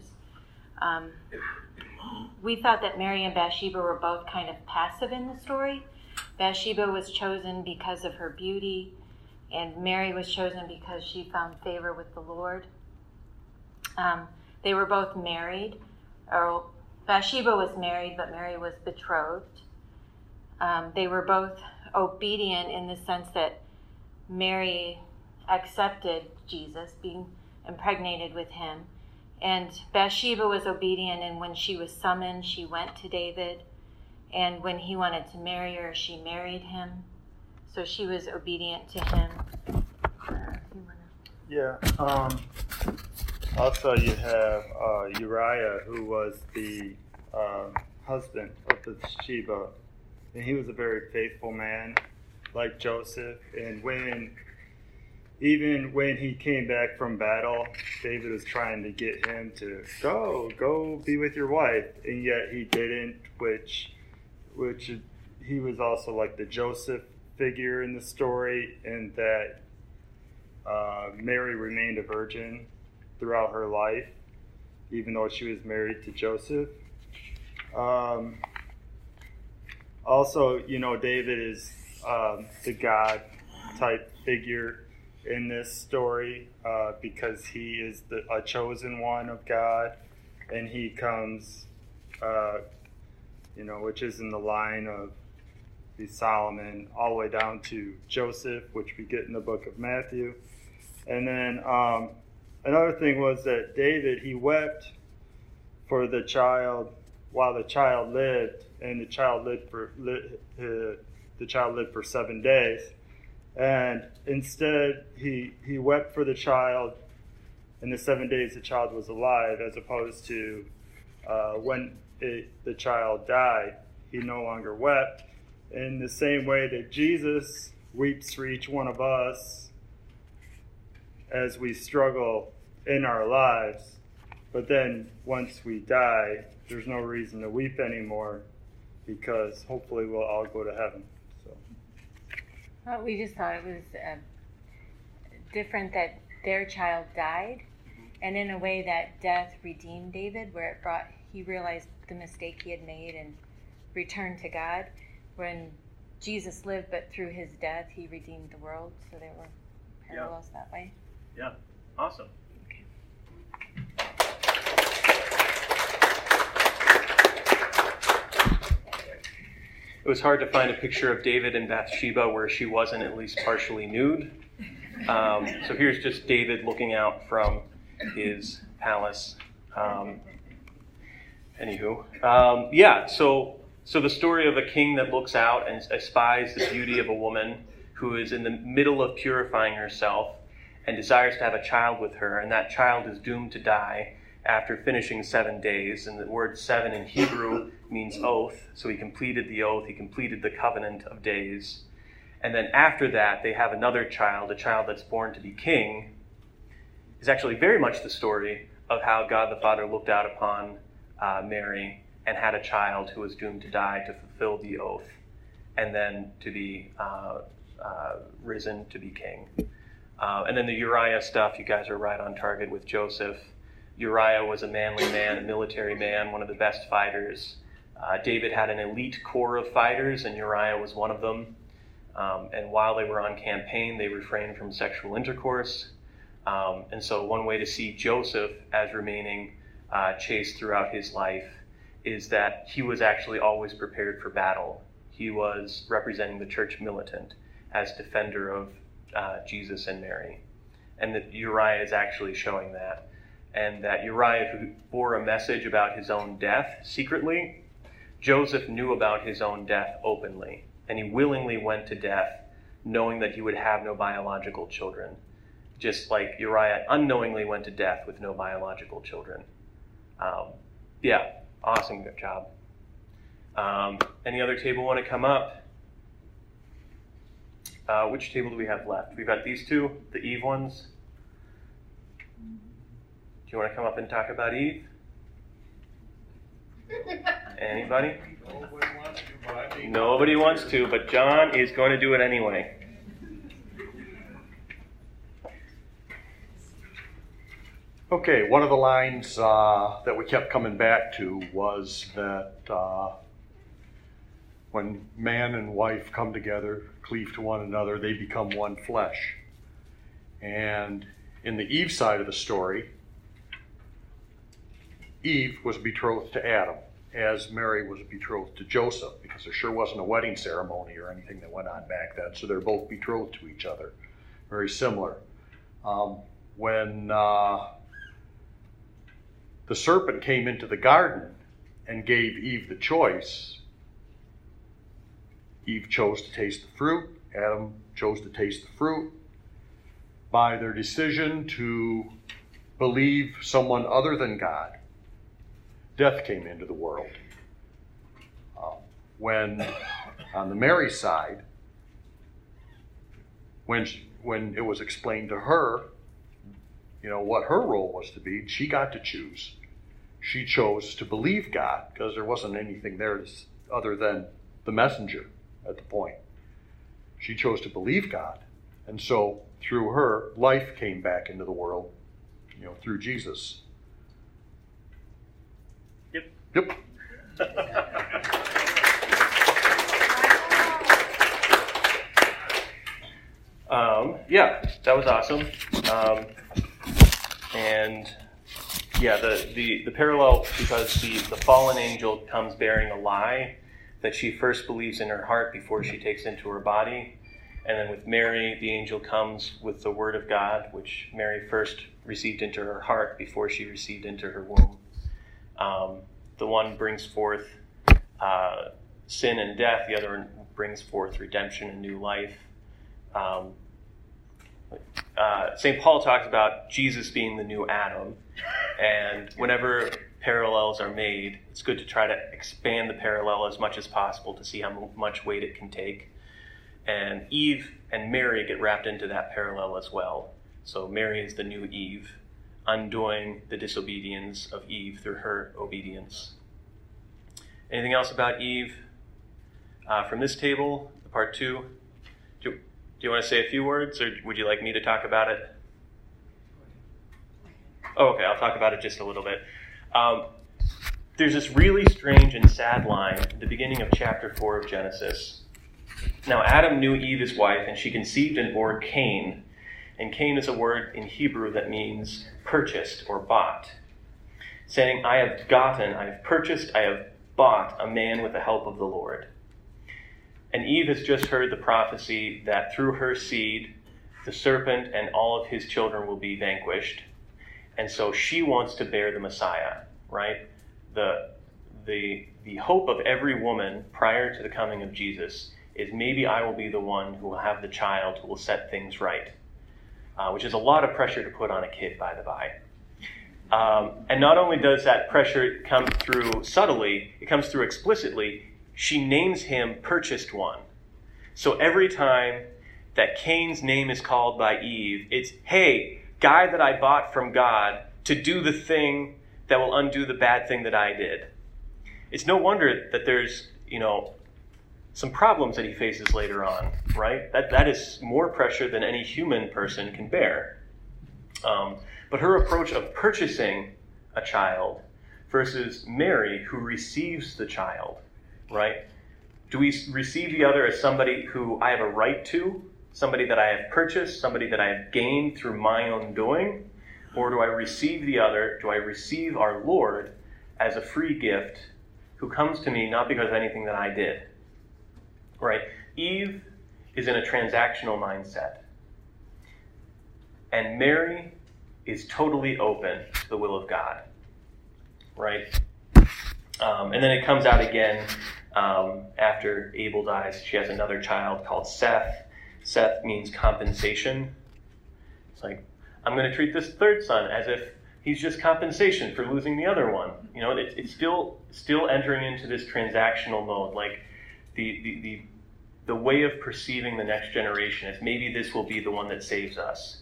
We thought that Mary and Bathsheba were both kind of passive in the story. Bathsheba was chosen because of her beauty, and Mary was chosen because she found favor with the Lord. They were both married, or Bathsheba was married, but Mary was betrothed. They were both obedient in the sense that Mary accepted Jesus, being impregnated with him. And Bathsheba was obedient, and when she was summoned, she went to David. And when he wanted to marry her, she married him. So she was obedient to him. Yeah. Also, you have Uriah, who was the husband of Bathsheba, and he was a very faithful man, like Joseph. And even when he came back from battle, David was trying to get him to go be with your wife, and yet he didn't. Which he was also like the Joseph figure in the story, and that Mary remained a virgin throughout her life, even though she was married to Joseph. Also, David is the God type figure in this story because he is a chosen one of God, and he comes, which is in the line of the Solomon all the way down to Joseph, which we get in the book of Matthew. And then another thing was that David, he wept for the child while the child lived, and the child lived for 7 days. And instead, he wept for the child in the 7 days the child was alive, as opposed to when the child died, he no longer wept. In the same way that Jesus weeps for each one of us as we struggle in our lives, but then once we die, there's no reason to weep anymore, because hopefully we'll all go to heaven. Well, we just thought it was different that their child died, and in a way that death redeemed David, where he realized the mistake he had made and returned to God. When Jesus lived, but through his death, he redeemed the world. So there were parallels that way. Yeah, awesome. Okay. It was hard to find a picture of David and Bathsheba where she wasn't at least partially nude. So here's just David looking out from his palace. So the story of a king that looks out and espies the beauty of a woman who is in the middle of purifying herself and desires to have a child with her, and that child is doomed to die after finishing 7 days. And the word 7 in Hebrew means oath, so he completed the oath, he completed the covenant of days. And then after that, they have another child, a child that's born to be king. It's actually very much the story of how God the Father looked out upon Mary and had a child who was doomed to die to fulfill the oath, and then to be risen to be king. And then the Uriah stuff, you guys are right on target with Joseph. Uriah was a manly man, a military man, one of the best fighters. David had an elite corps of fighters, and Uriah was one of them. And while they were on campaign, they refrained from sexual intercourse. And so one way to see Joseph as remaining chaste throughout his life is that he was actually always prepared for battle. He was representing the church militant as defender of Jesus and Mary. And that Uriah is actually showing that. And that Uriah, who bore a message about his own death secretly, Joseph knew about his own death openly. And he willingly went to death, knowing that he would have no biological children. Just like Uriah unknowingly went to death with no biological children. Awesome, good job. Any other table want to come up? Which table do we have left? We've got these two, the Eve ones. Do you want to come up and talk about Eve? Anybody? Nobody wants to, but John is going to do it anyway. Okay, one of the lines that we kept coming back to was that when man and wife come together, cleave to one another, they become one flesh. And in the Eve side of the story, Eve was betrothed to Adam, as Mary was betrothed to Joseph, because there sure wasn't a wedding ceremony or anything that went on back then, so they're both betrothed to each other. Very similar. when the serpent came into the garden and gave Eve the choice, Eve chose to taste the fruit. Adam chose to taste the fruit. By their decision to believe someone other than God, death came into the world. When on the Mary side, when it was explained to her, what her role was to be, she got to choose. She chose to believe God because there wasn't anything there other than the messenger at the point. She chose to believe God. And so through her, life came back into the world, through Jesus. Yep. Yeah, that was awesome. And yeah, the parallel, because the fallen angel comes bearing a lie that she first believes in her heart before she takes into her body. And then with Mary, the angel comes with the word of God, which Mary first received into her heart before she received into her womb. The one brings forth sin and death. The other one brings forth redemption and new life. St. Paul talks about Jesus being the new Adam. And whenever parallels are made, it's good to try to expand the parallel as much as possible to see how much weight it can take. And Eve and Mary get wrapped into that parallel as well. So Mary is the new Eve, undoing the disobedience of Eve through her obedience. Anything else about Eve from this table, part 2? Do you want to say a few words, or would you like me to talk about it? Oh, okay, I'll talk about it just a little bit. There's this really strange and sad line at the beginning of chapter 4 of Genesis. Now Adam knew Eve his wife, and she conceived and bore Cain. And Cain is a word in Hebrew that means purchased or bought, saying, I have purchased, I have bought a man with the help of the Lord. And Eve has just heard the prophecy that through her seed, the serpent and all of his children will be vanquished. And so she wants to bear the Messiah, right? The hope of every woman prior to the coming of Jesus is maybe I will be the one who will have the child who will set things right, which is a lot of pressure to put on a kid, by the by. And not only does that pressure come through subtly, it comes through explicitly. She names him Purchased One. So every time that Cain's name is called by Eve, it's, hey, guy that I bought from God to do the thing that will undo the bad thing that I did. It's no wonder that there's, some problems that he faces later on, right? That is more pressure than any human person can bear. But her approach of purchasing a child versus Mary, who receives the child, right? Do we receive the other as somebody who I have a right to, somebody that I have purchased, somebody that I have gained through my own doing? Or do I receive the other, do I receive our Lord as a free gift who comes to me not because of anything that I did? Right? Eve is in a transactional mindset. And Mary is totally open to the will of God. Right? And then it comes out again after Abel dies. She has another child called Seth. Seth means compensation. It's like, I'm going to treat this third son as if he's just compensation for losing the other one. It's still entering into this transactional mode. Like the way of perceiving the next generation is maybe this will be the one that saves us.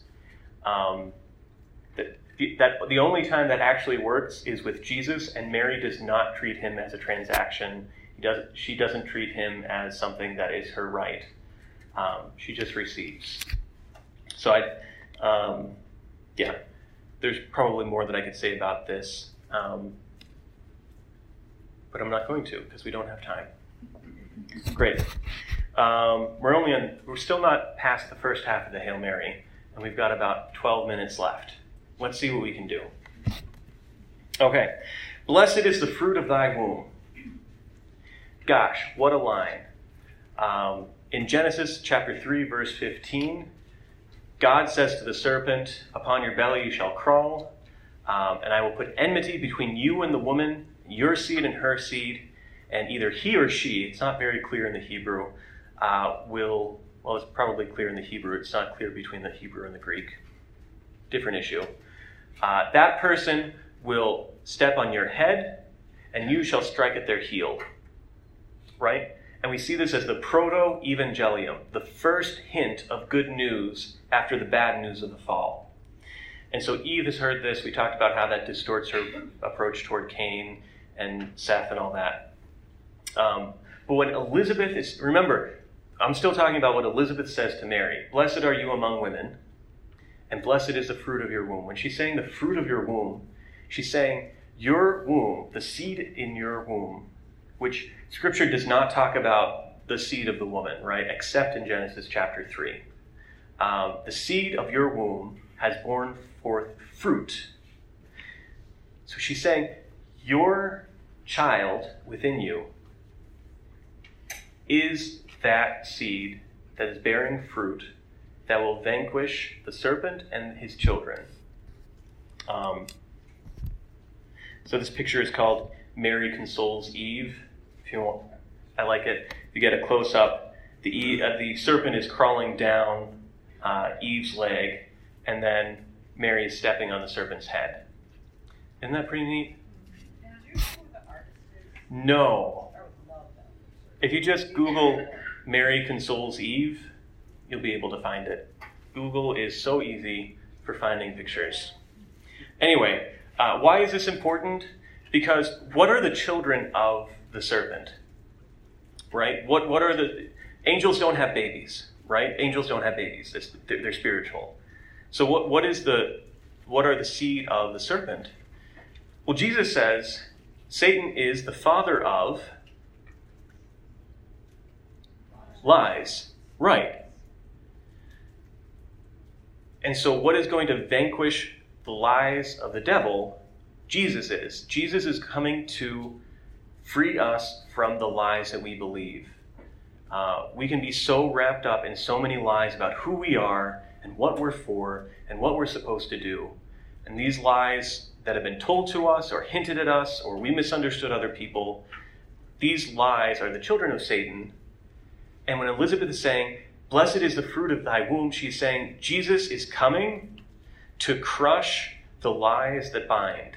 The only time that actually works is with Jesus, and Mary does not treat him as a transaction. She doesn't treat him as something that is her right. She just receives. So there's probably more that I could say about this, but I'm not going to because we don't have time. Great. We're still not past the first half of the Hail Mary, and we've got about 12 minutes left. Let's see what we can do. Okay. Blessed is the fruit of thy womb. Gosh, what a line. In Genesis chapter 3, verse 15, God says to the serpent, upon your belly you shall crawl, and I will put enmity between you and the woman, your seed and her seed, and either he or she, it's not very clear in the Hebrew, it's probably clear in the Hebrew, it's not clear between the Hebrew and the Greek. Different issue. That person will step on your head, and you shall strike at their heel. Right? And we see this as the proto-evangelium, the first hint of good news after the bad news of the fall. And so Eve has heard this. We talked about how that distorts her approach toward Cain and Seth and all that. But when Elizabeth is, remember, I'm still talking about what Elizabeth says to Mary. Blessed are you among women, and blessed is the fruit of your womb. When she's saying the fruit of your womb, she's saying your womb, the seed in your womb, which Scripture does not talk about the seed of the woman, right, except in Genesis chapter 3. The seed of your womb has borne forth fruit. So she's saying your child within you is that seed that is bearing fruit that will vanquish the serpent and his children. So this picture is called Mary Consoles Eve. If you want, I like it. If you get a close-up, the serpent is crawling down Eve's leg, and then Mary is stepping on the serpent's head. Isn't that pretty neat? No. If you just Google Mary Consoles Eve, you'll be able to find it. Google is so easy for finding pictures. Anyway, why is this important? Because what are the children of the serpent? Right? What are the... Angels don't have babies, right? Angels don't have babies. They're spiritual. So what are the seed of the serpent? Well, Jesus says Satan is the father of lies. Right. And so what is going to vanquish the lies of the devil? Jesus is. Jesus is coming to free us from the lies that we believe. We can be so wrapped up in so many lies about who we are and what we're for and what we're supposed to do. And these lies that have been told to us or hinted at us or we misunderstood other people, these lies are the children of Satan. And when Elizabeth is saying, blessed is the fruit of thy womb, she's saying Jesus is coming to crush the lies that bind.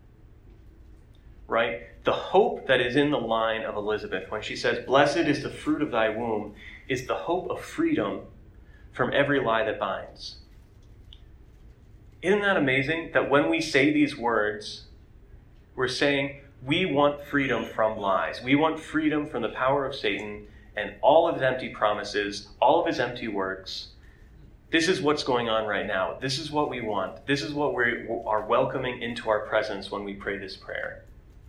Right? The hope that is in the line of Elizabeth when she says, blessed is the fruit of thy womb, is the hope of freedom from every lie that binds. Isn't that amazing that when we say these words, we're saying we want freedom from lies. We want freedom from the power of Satan and all of his empty promises, all of his empty works. This is what's going on right now. This is what we want. This is what we are welcoming into our presence when we pray this prayer.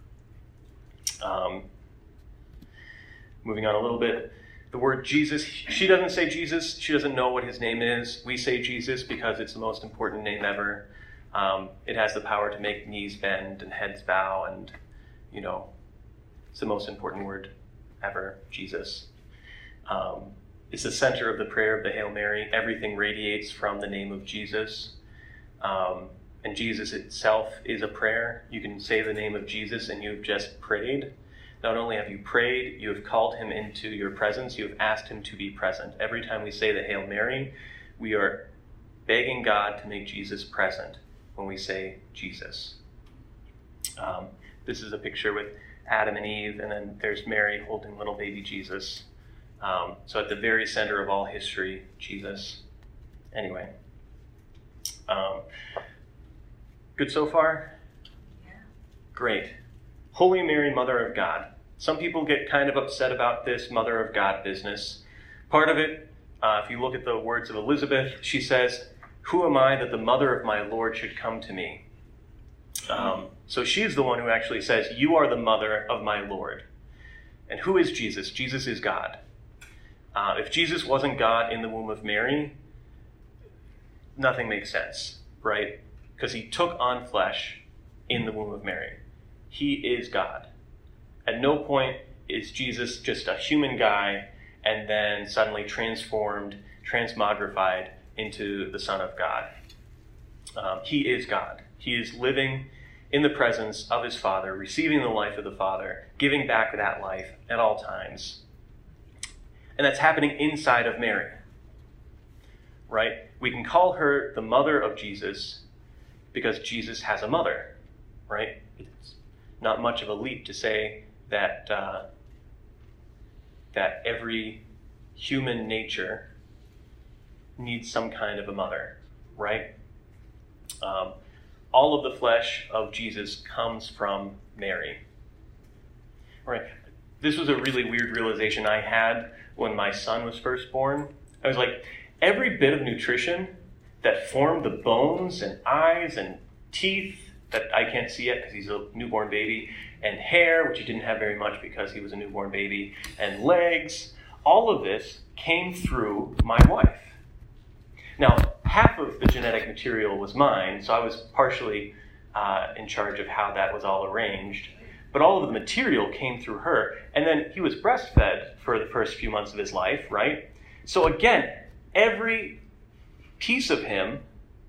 Moving on a little bit. The word Jesus, she doesn't say Jesus. She doesn't know what his name is. We say Jesus because it's the most important name ever. It has the power to make knees bend and heads bow, and, it's the most important word ever, Jesus. It's the center of the prayer of the Hail Mary. Everything radiates from the name of Jesus. And Jesus itself is a prayer. You can say the name of Jesus and you've just prayed. Not only have you prayed, you have called him into your presence. You have asked him to be present. Every time we say the Hail Mary, we are begging God to make Jesus present when we say Jesus. This is a picture with Adam and Eve, and then there's Mary holding little baby Jesus. So at the very center of all history, Jesus. Anyway. Good so far? Yeah. Great. Holy Mary, Mother of God. Some people get kind of upset about this Mother of God business. Part of it, if you look at the words of Elizabeth, she says, who am I that the mother of my Lord should come to me? So she's the one who actually says, you are the mother of my Lord. And who is Jesus? Jesus is God. If Jesus wasn't God in the womb of Mary, nothing makes sense, right? Because he took on flesh in the womb of Mary. He is God. At no point is Jesus just a human guy and then suddenly transformed, transmogrified, into the Son of God. He is God. He is living in the presence of his Father, receiving the life of the Father, giving back that life at all times. And that's happening inside of Mary, right? We can call her the mother of Jesus because Jesus has a mother, right? It's not much of a leap to say that that every human nature needs some kind of a mother, right? All of the flesh of Jesus comes from Mary, right? This was a really weird realization I had when my son was first born. I was like, every bit of nutrition that formed the bones and eyes and teeth that I can't see yet because he's a newborn baby, and hair, which he didn't have very much because he was a newborn baby, and legs, all of this came through my wife. Now, half of the genetic material was mine, so I was partially in charge of how that was all arranged. But all of the material came through her. And then he was breastfed for the first few months of his life, right? So again, every piece of him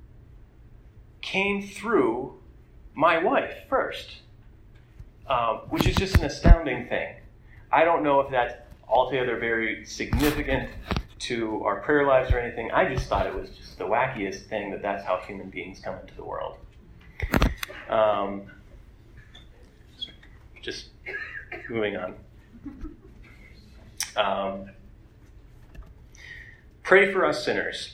came through my wife first, which is just an astounding thing. I don't know if that's altogether very significant to our prayer lives or anything. I just thought it was just the wackiest thing that that's how human beings come into the world. Just moving on. Pray for us sinners.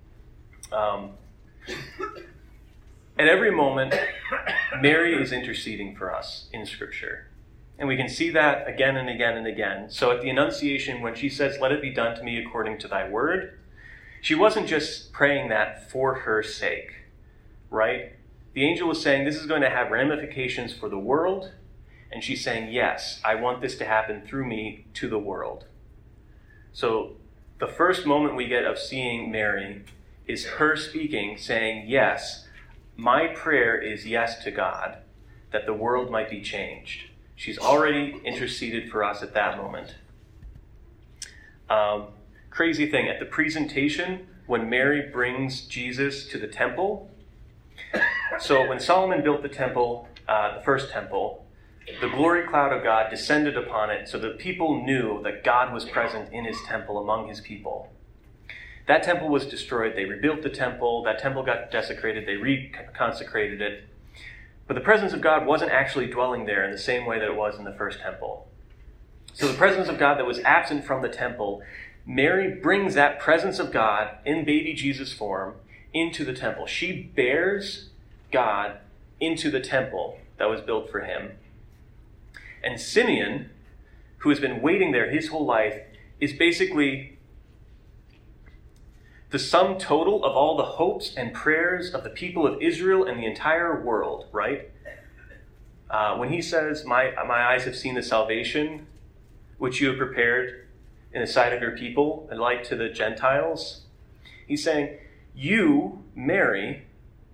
At every moment, Mary is interceding for us in Scripture. And we can see that again and again and again. So at the Annunciation, when she says, "Let it be done to me according to thy word," she wasn't just praying that for her sake, right? The angel was saying, this is going to have ramifications for the world. And she's saying, yes, I want this to happen through me to the world. So the first moment we get of seeing Mary is her speaking, saying, yes, my prayer is yes to God, that the world might be changed. She's already interceded for us at that moment. Crazy thing, at the presentation, when Mary brings Jesus to the temple, so when Solomon built the temple, the first temple, the glory cloud of God descended upon it so that people knew that God was present in his temple among his people. That temple was destroyed. They rebuilt the temple. That temple got desecrated. They reconsecrated it. But the presence of God wasn't actually dwelling there in the same way that it was in the first temple. So the presence of God that was absent from the temple, Mary brings that presence of God in baby Jesus form into the temple. She bears God into the temple that was built for him. And Simeon, who has been waiting there his whole life, is basically the sum total of all the hopes and prayers of the people of Israel and the entire world, right? When he says, my eyes have seen the salvation which you have prepared in the sight of your people, a light to the Gentiles, he's saying, you, Mary,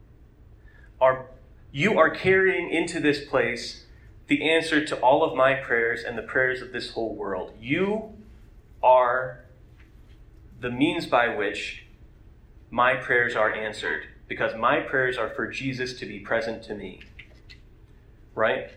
you are carrying into this place the answer to all of my prayers and the prayers of this whole world. You are the means by which my prayers are answered, because my prayers are for Jesus to be present to me. Right?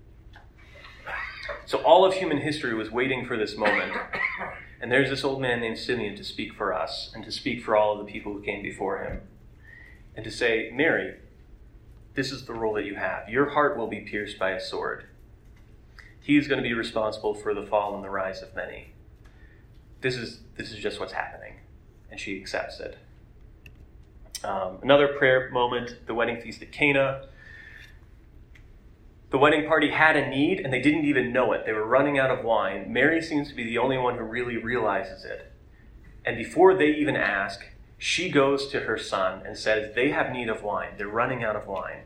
So all of human history was waiting for this moment. And there's this old man named Simeon to speak for us and to speak for all of the people who came before him. And to say, Mary, this is the role that you have. Your heart will be pierced by a sword. He is going to be responsible for the fall and the rise of many. This is just what's happening. And she accepts it. Another prayer moment, the wedding feast at Cana. The wedding party had a need, and they didn't even know it. They were running out of wine. Mary seems to be the only one who really realizes it. And before they even ask, she goes to her son and says, they have need of wine. They're running out of wine.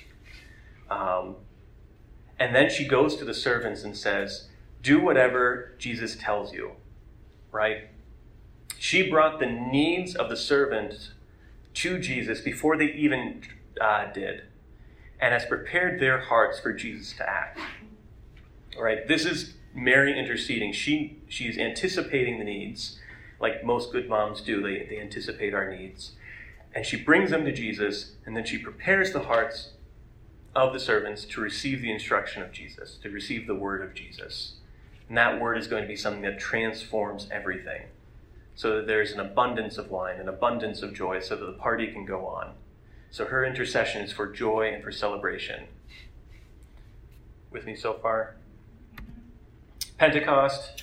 And then she goes to the servants and says, do whatever Jesus tells you, right? She brought the needs of the servants to Jesus before they even did, and has prepared their hearts for Jesus to act. All right, this is Mary interceding. She's anticipating the needs. like most good moms do. They anticipate our needs. And she brings them to Jesus, and then she prepares the hearts of the servants to receive the instruction of Jesus, to receive the word of Jesus. And that word is going to be something that transforms everything, so that there's an abundance of wine, an abundance of joy, so that the party can go on. So her intercession is for joy and for celebration. With me so far? Pentecost,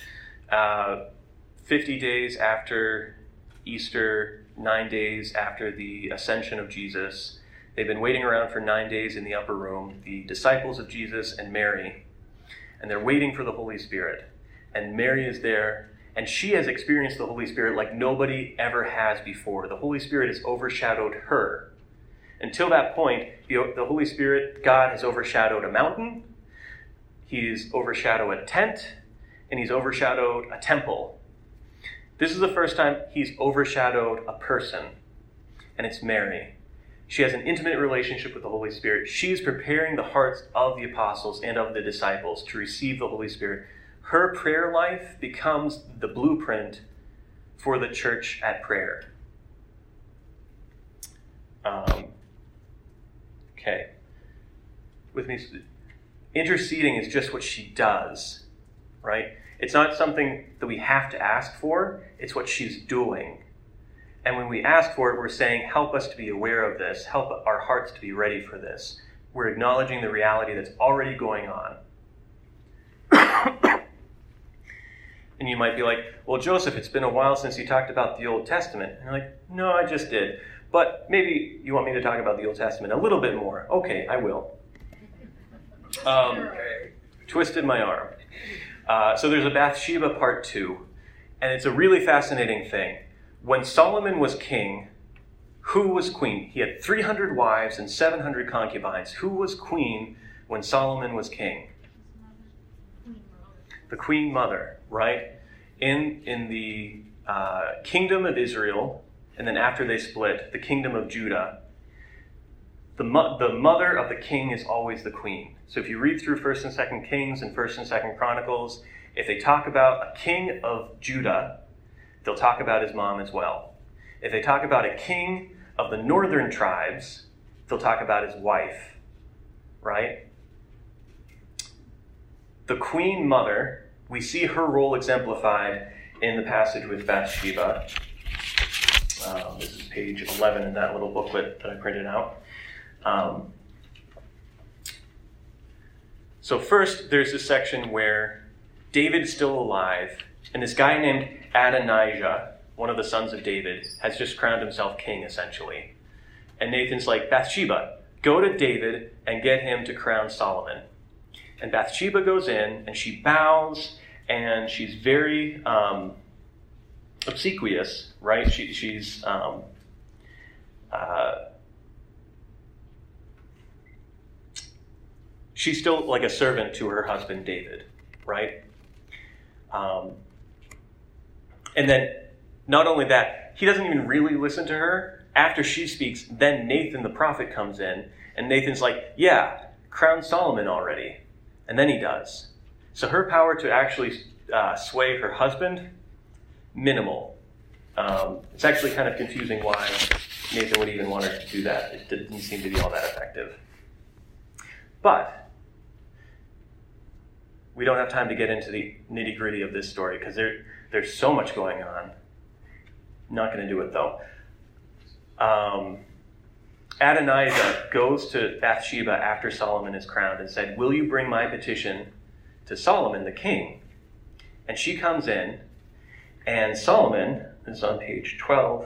50 days after Easter, 9 days after the ascension of Jesus. They've been waiting around for 9 days in the upper room, the disciples of Jesus and Mary, and they're waiting for the Holy Spirit. And Mary is there, and she has experienced the Holy Spirit like nobody ever has before. The Holy Spirit has overshadowed her. Until that point, the Holy Spirit, God, has overshadowed a mountain, he's overshadowed a tent, and he's overshadowed a temple. This is the first time he's overshadowed a person, and it's Mary. She has an intimate relationship with the Holy Spirit. She's preparing the hearts of the apostles and of the disciples to receive the Holy Spirit. Her prayer life becomes the blueprint for the church at prayer. Okay. With me, interceding is just what she does, right? It's not something that we have to ask for. It's what she's doing. And when we ask for it, we're saying, help us to be aware of this. Help our hearts to be ready for this. We're acknowledging the reality that's already going on. And you might be like, well, Joseph, it's been a while since you talked about the Old Testament. And you're like, no, I just did. But maybe you want me to talk about the Old Testament a little bit more. Okay, I will. Twisted my arm. So there's a Bathsheba part 2. And it's a really fascinating thing. When Solomon was king, who was queen? He had 300 wives and 700 concubines. Who was queen when Solomon was king? The queen mother, right? In the kingdom of Israel, and then after they split, the kingdom of Judah, the mother of the king is always the queen. So if you read through 1st and 2nd Kings and 1st and 2nd Chronicles, if they talk about a king of Judah, they'll talk about his mom as well. If they talk about a king of the northern tribes, they'll talk about his wife, right? The queen mother, we see her role exemplified in the passage with Bathsheba. This is page 11 in that little booklet that I printed out. So first, there's this section where David's still alive, and this guy named Adonijah, one of the sons of David, has just crowned himself king, essentially. And Nathan's like, Bathsheba, go to David and get him to crown Solomon. And Bathsheba goes in, and she bows, and she's very obsequious, right? She's still like a servant to her husband David, right? And then, not only that, he doesn't even really listen to her. After she speaks, then Nathan the prophet comes in, and Nathan's like, yeah, crown Solomon already. And then he does. So her power to actually sway her husband, minimal. It's actually kind of confusing why Nathan would even want her to do that. It didn't seem to be all that effective. But we don't have time to get into the nitty-gritty of this story because there's so much going on. Not going to do it, though. Adonijah goes to Bathsheba after Solomon is crowned and said, will you bring my petition to Solomon the king? And she comes in, and Solomon, this is on page 12,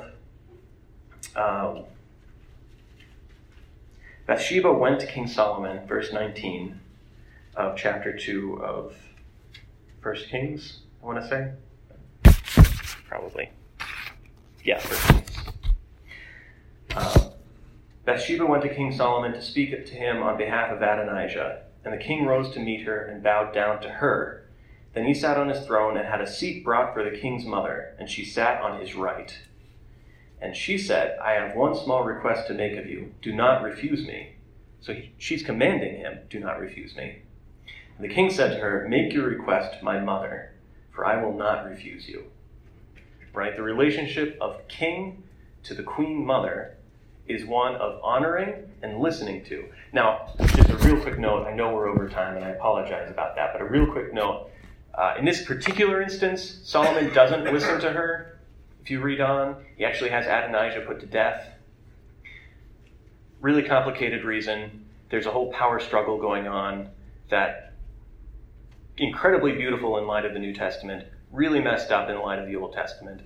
Bathsheba went to King Solomon, verse 19 of chapter 2 of 1 Kings, I want to say. Probably. Yeah, 1 Kings. Bathsheba went to King Solomon to speak to him on behalf of Adonijah, and the king rose to meet her and bowed down to her. Then he sat on his throne and had a seat brought for the king's mother, and she sat on his right. And she said, I have one small request to make of you. Do not refuse me. So she's commanding him, do not refuse me. And the king said to her, make your request, my mother, for I will not refuse you. right? The relationship of king to the queen mother is one of honoring and listening to. Now, just a real quick note. I know we're over time, and I apologize about that, but a real quick note. In this particular instance, Solomon doesn't listen to her. If you read on, he actually has Adonijah put to death. Really complicated reason. There's a whole power struggle going on that incredibly beautiful in light of the New Testament, really messed up in light of the Old Testament.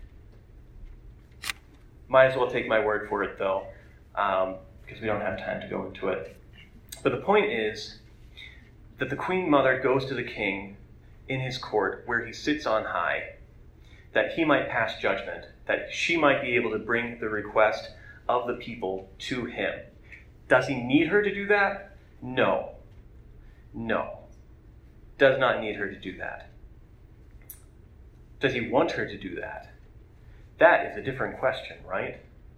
Might as well take my word for it, though, because we don't have time to go into it. But the point is that the queen mother goes to the king in his court where he sits on high, that he might pass judgment, that she might be able to bring the request of the people to him. Does he need her to do that? No. Does not need her to do that. Does he want her to do that? That is a different question, right?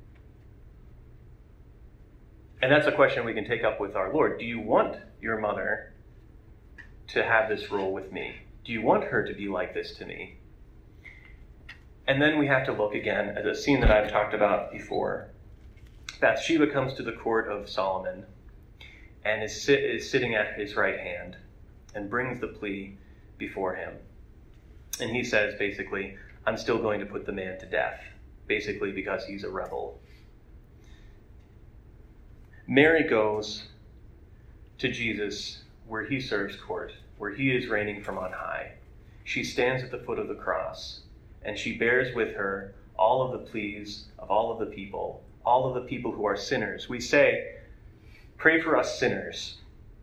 And that's a question we can take up with our Lord. Do you want your mother to have this role with me? Do you want her to be like this to me? And then we have to look again at a scene that I've talked about before. Bathsheba comes to the court of Solomon and is sitting at his right hand and brings the plea before him. And he says, basically, I'm still going to put the man to death, basically because he's a rebel. Mary goes to Jesus where he serves court, where he is reigning from on high. She stands at the foot of the cross, and she bears with her all of the pleas of all of the people who are sinners. We say, pray for us sinners.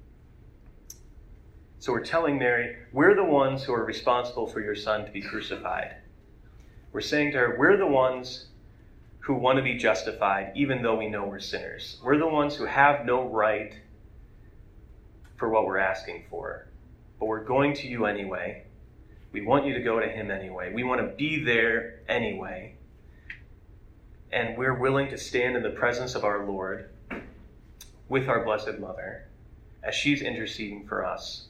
So we're telling Mary, we're the ones who are responsible for your son to be crucified. We're saying to her, we're the ones who want to be justified even though we know we're sinners. We're the ones who have no right for what we're asking for. But we're going to you anyway. We want you to go to him anyway. We want to be there anyway. And we're willing to stand in the presence of our Lord with our Blessed Mother as she's interceding for us.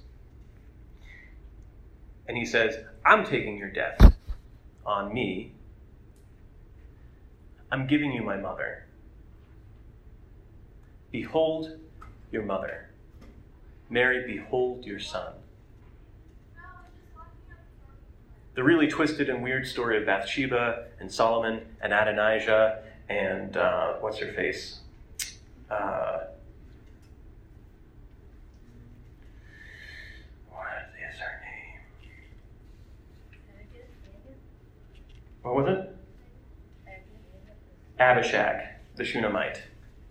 And he says, I'm taking your death on me. I'm giving you my mother. Behold your mother. Mary, behold your son. The really twisted and weird story of Bathsheba and Solomon and Adonijah and what's her face? What is her name? What was it? Abishag, the Shunammite.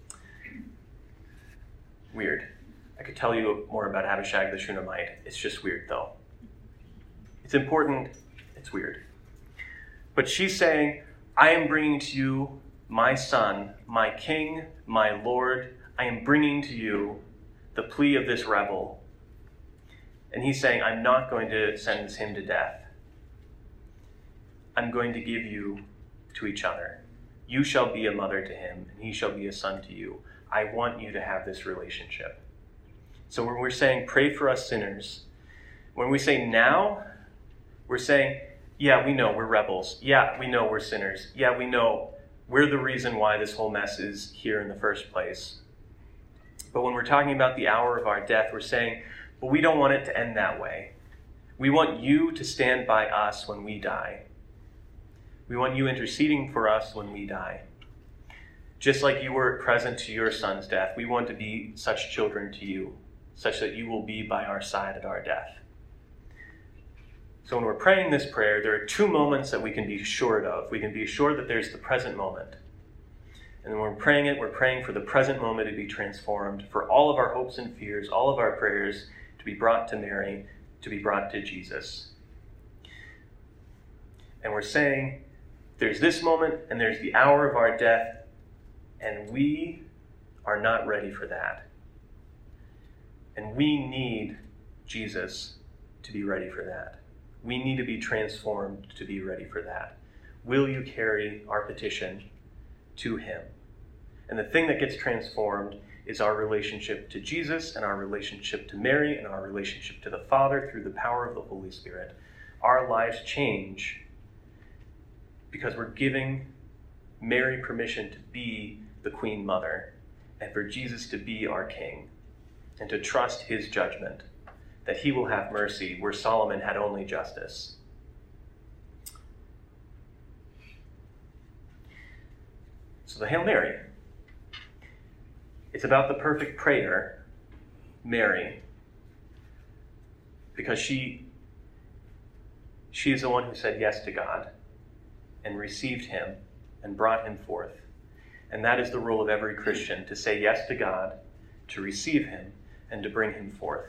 Weird. I could tell you more about Abishag the Shunammite. It's just weird, though. It's important. It's weird. But she's saying, I am bringing to you my son, my king, my Lord. I am bringing to you the plea of this rebel. And he's saying, I'm not going to sentence him to death. I'm going to give you to each other. You shall be a mother to him, and he shall be a son to you. I want you to have this relationship. So when we're saying, pray for us sinners, when we say now, we're saying, yeah, we know we're rebels. Yeah, we know we're sinners. Yeah, we know we're the reason why this whole mess is here in the first place. But when we're talking about the hour of our death, we're saying, but we don't want it to end that way. We want you to stand by us when we die. We want you interceding for us when we die. Just like you were present to your son's death, we want to be such children to you, such that you will be by our side at our death. So when we're praying this prayer, there are two moments that we can be assured of. We can be assured that there's the present moment. And when we're praying it, we're praying for the present moment to be transformed, for all of our hopes and fears, all of our prayers to be brought to Mary, to be brought to Jesus. And we're saying, there's this moment and there's the hour of our death, and we are not ready for that. And we need Jesus to be ready for that. We need to be transformed to be ready for that. Will you carry our petition to him? And the thing that gets transformed is our relationship to Jesus and our relationship to Mary and our relationship to the Father through the power of the Holy Spirit. Our lives change because we're giving Mary permission to be the Queen Mother and for Jesus to be our King and to trust his judgment, that he will have mercy where Solomon had only justice. So the Hail Mary, it's about the perfect prayer, Mary, because she is the one who said yes to God and received him and brought him forth. And that is the role of every Christian, to say yes to God, to receive him, and to bring him forth.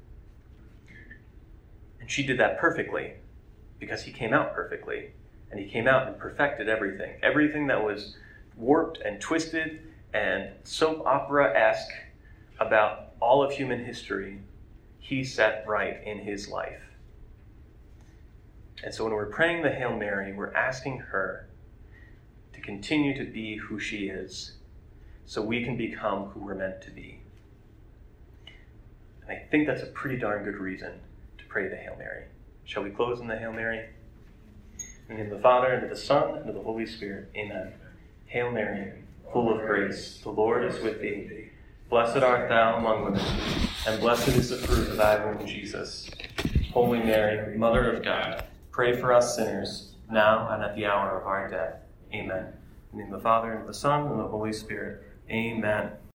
And she did that perfectly, because he came out perfectly. And he came out and perfected everything. Everything that was warped and twisted and soap opera-esque about all of human history, he set right in his life. And so when we're praying the Hail Mary, we're asking her to continue to be who she is, so we can become who we're meant to be. And I think that's a pretty darn good reason to pray the Hail Mary. Shall we close in the Hail Mary? In the name of the Father, and of the Son, and of the Holy Spirit. Amen. Hail Mary, full of grace, the Lord is with thee. Blessed art thou among women, and blessed is the fruit of thy womb, Jesus. Holy Mary, Mother of God, pray for us sinners, now and at the hour of our death. Amen. In the name of the Father, and of the Son, and of the Holy Spirit. Amen.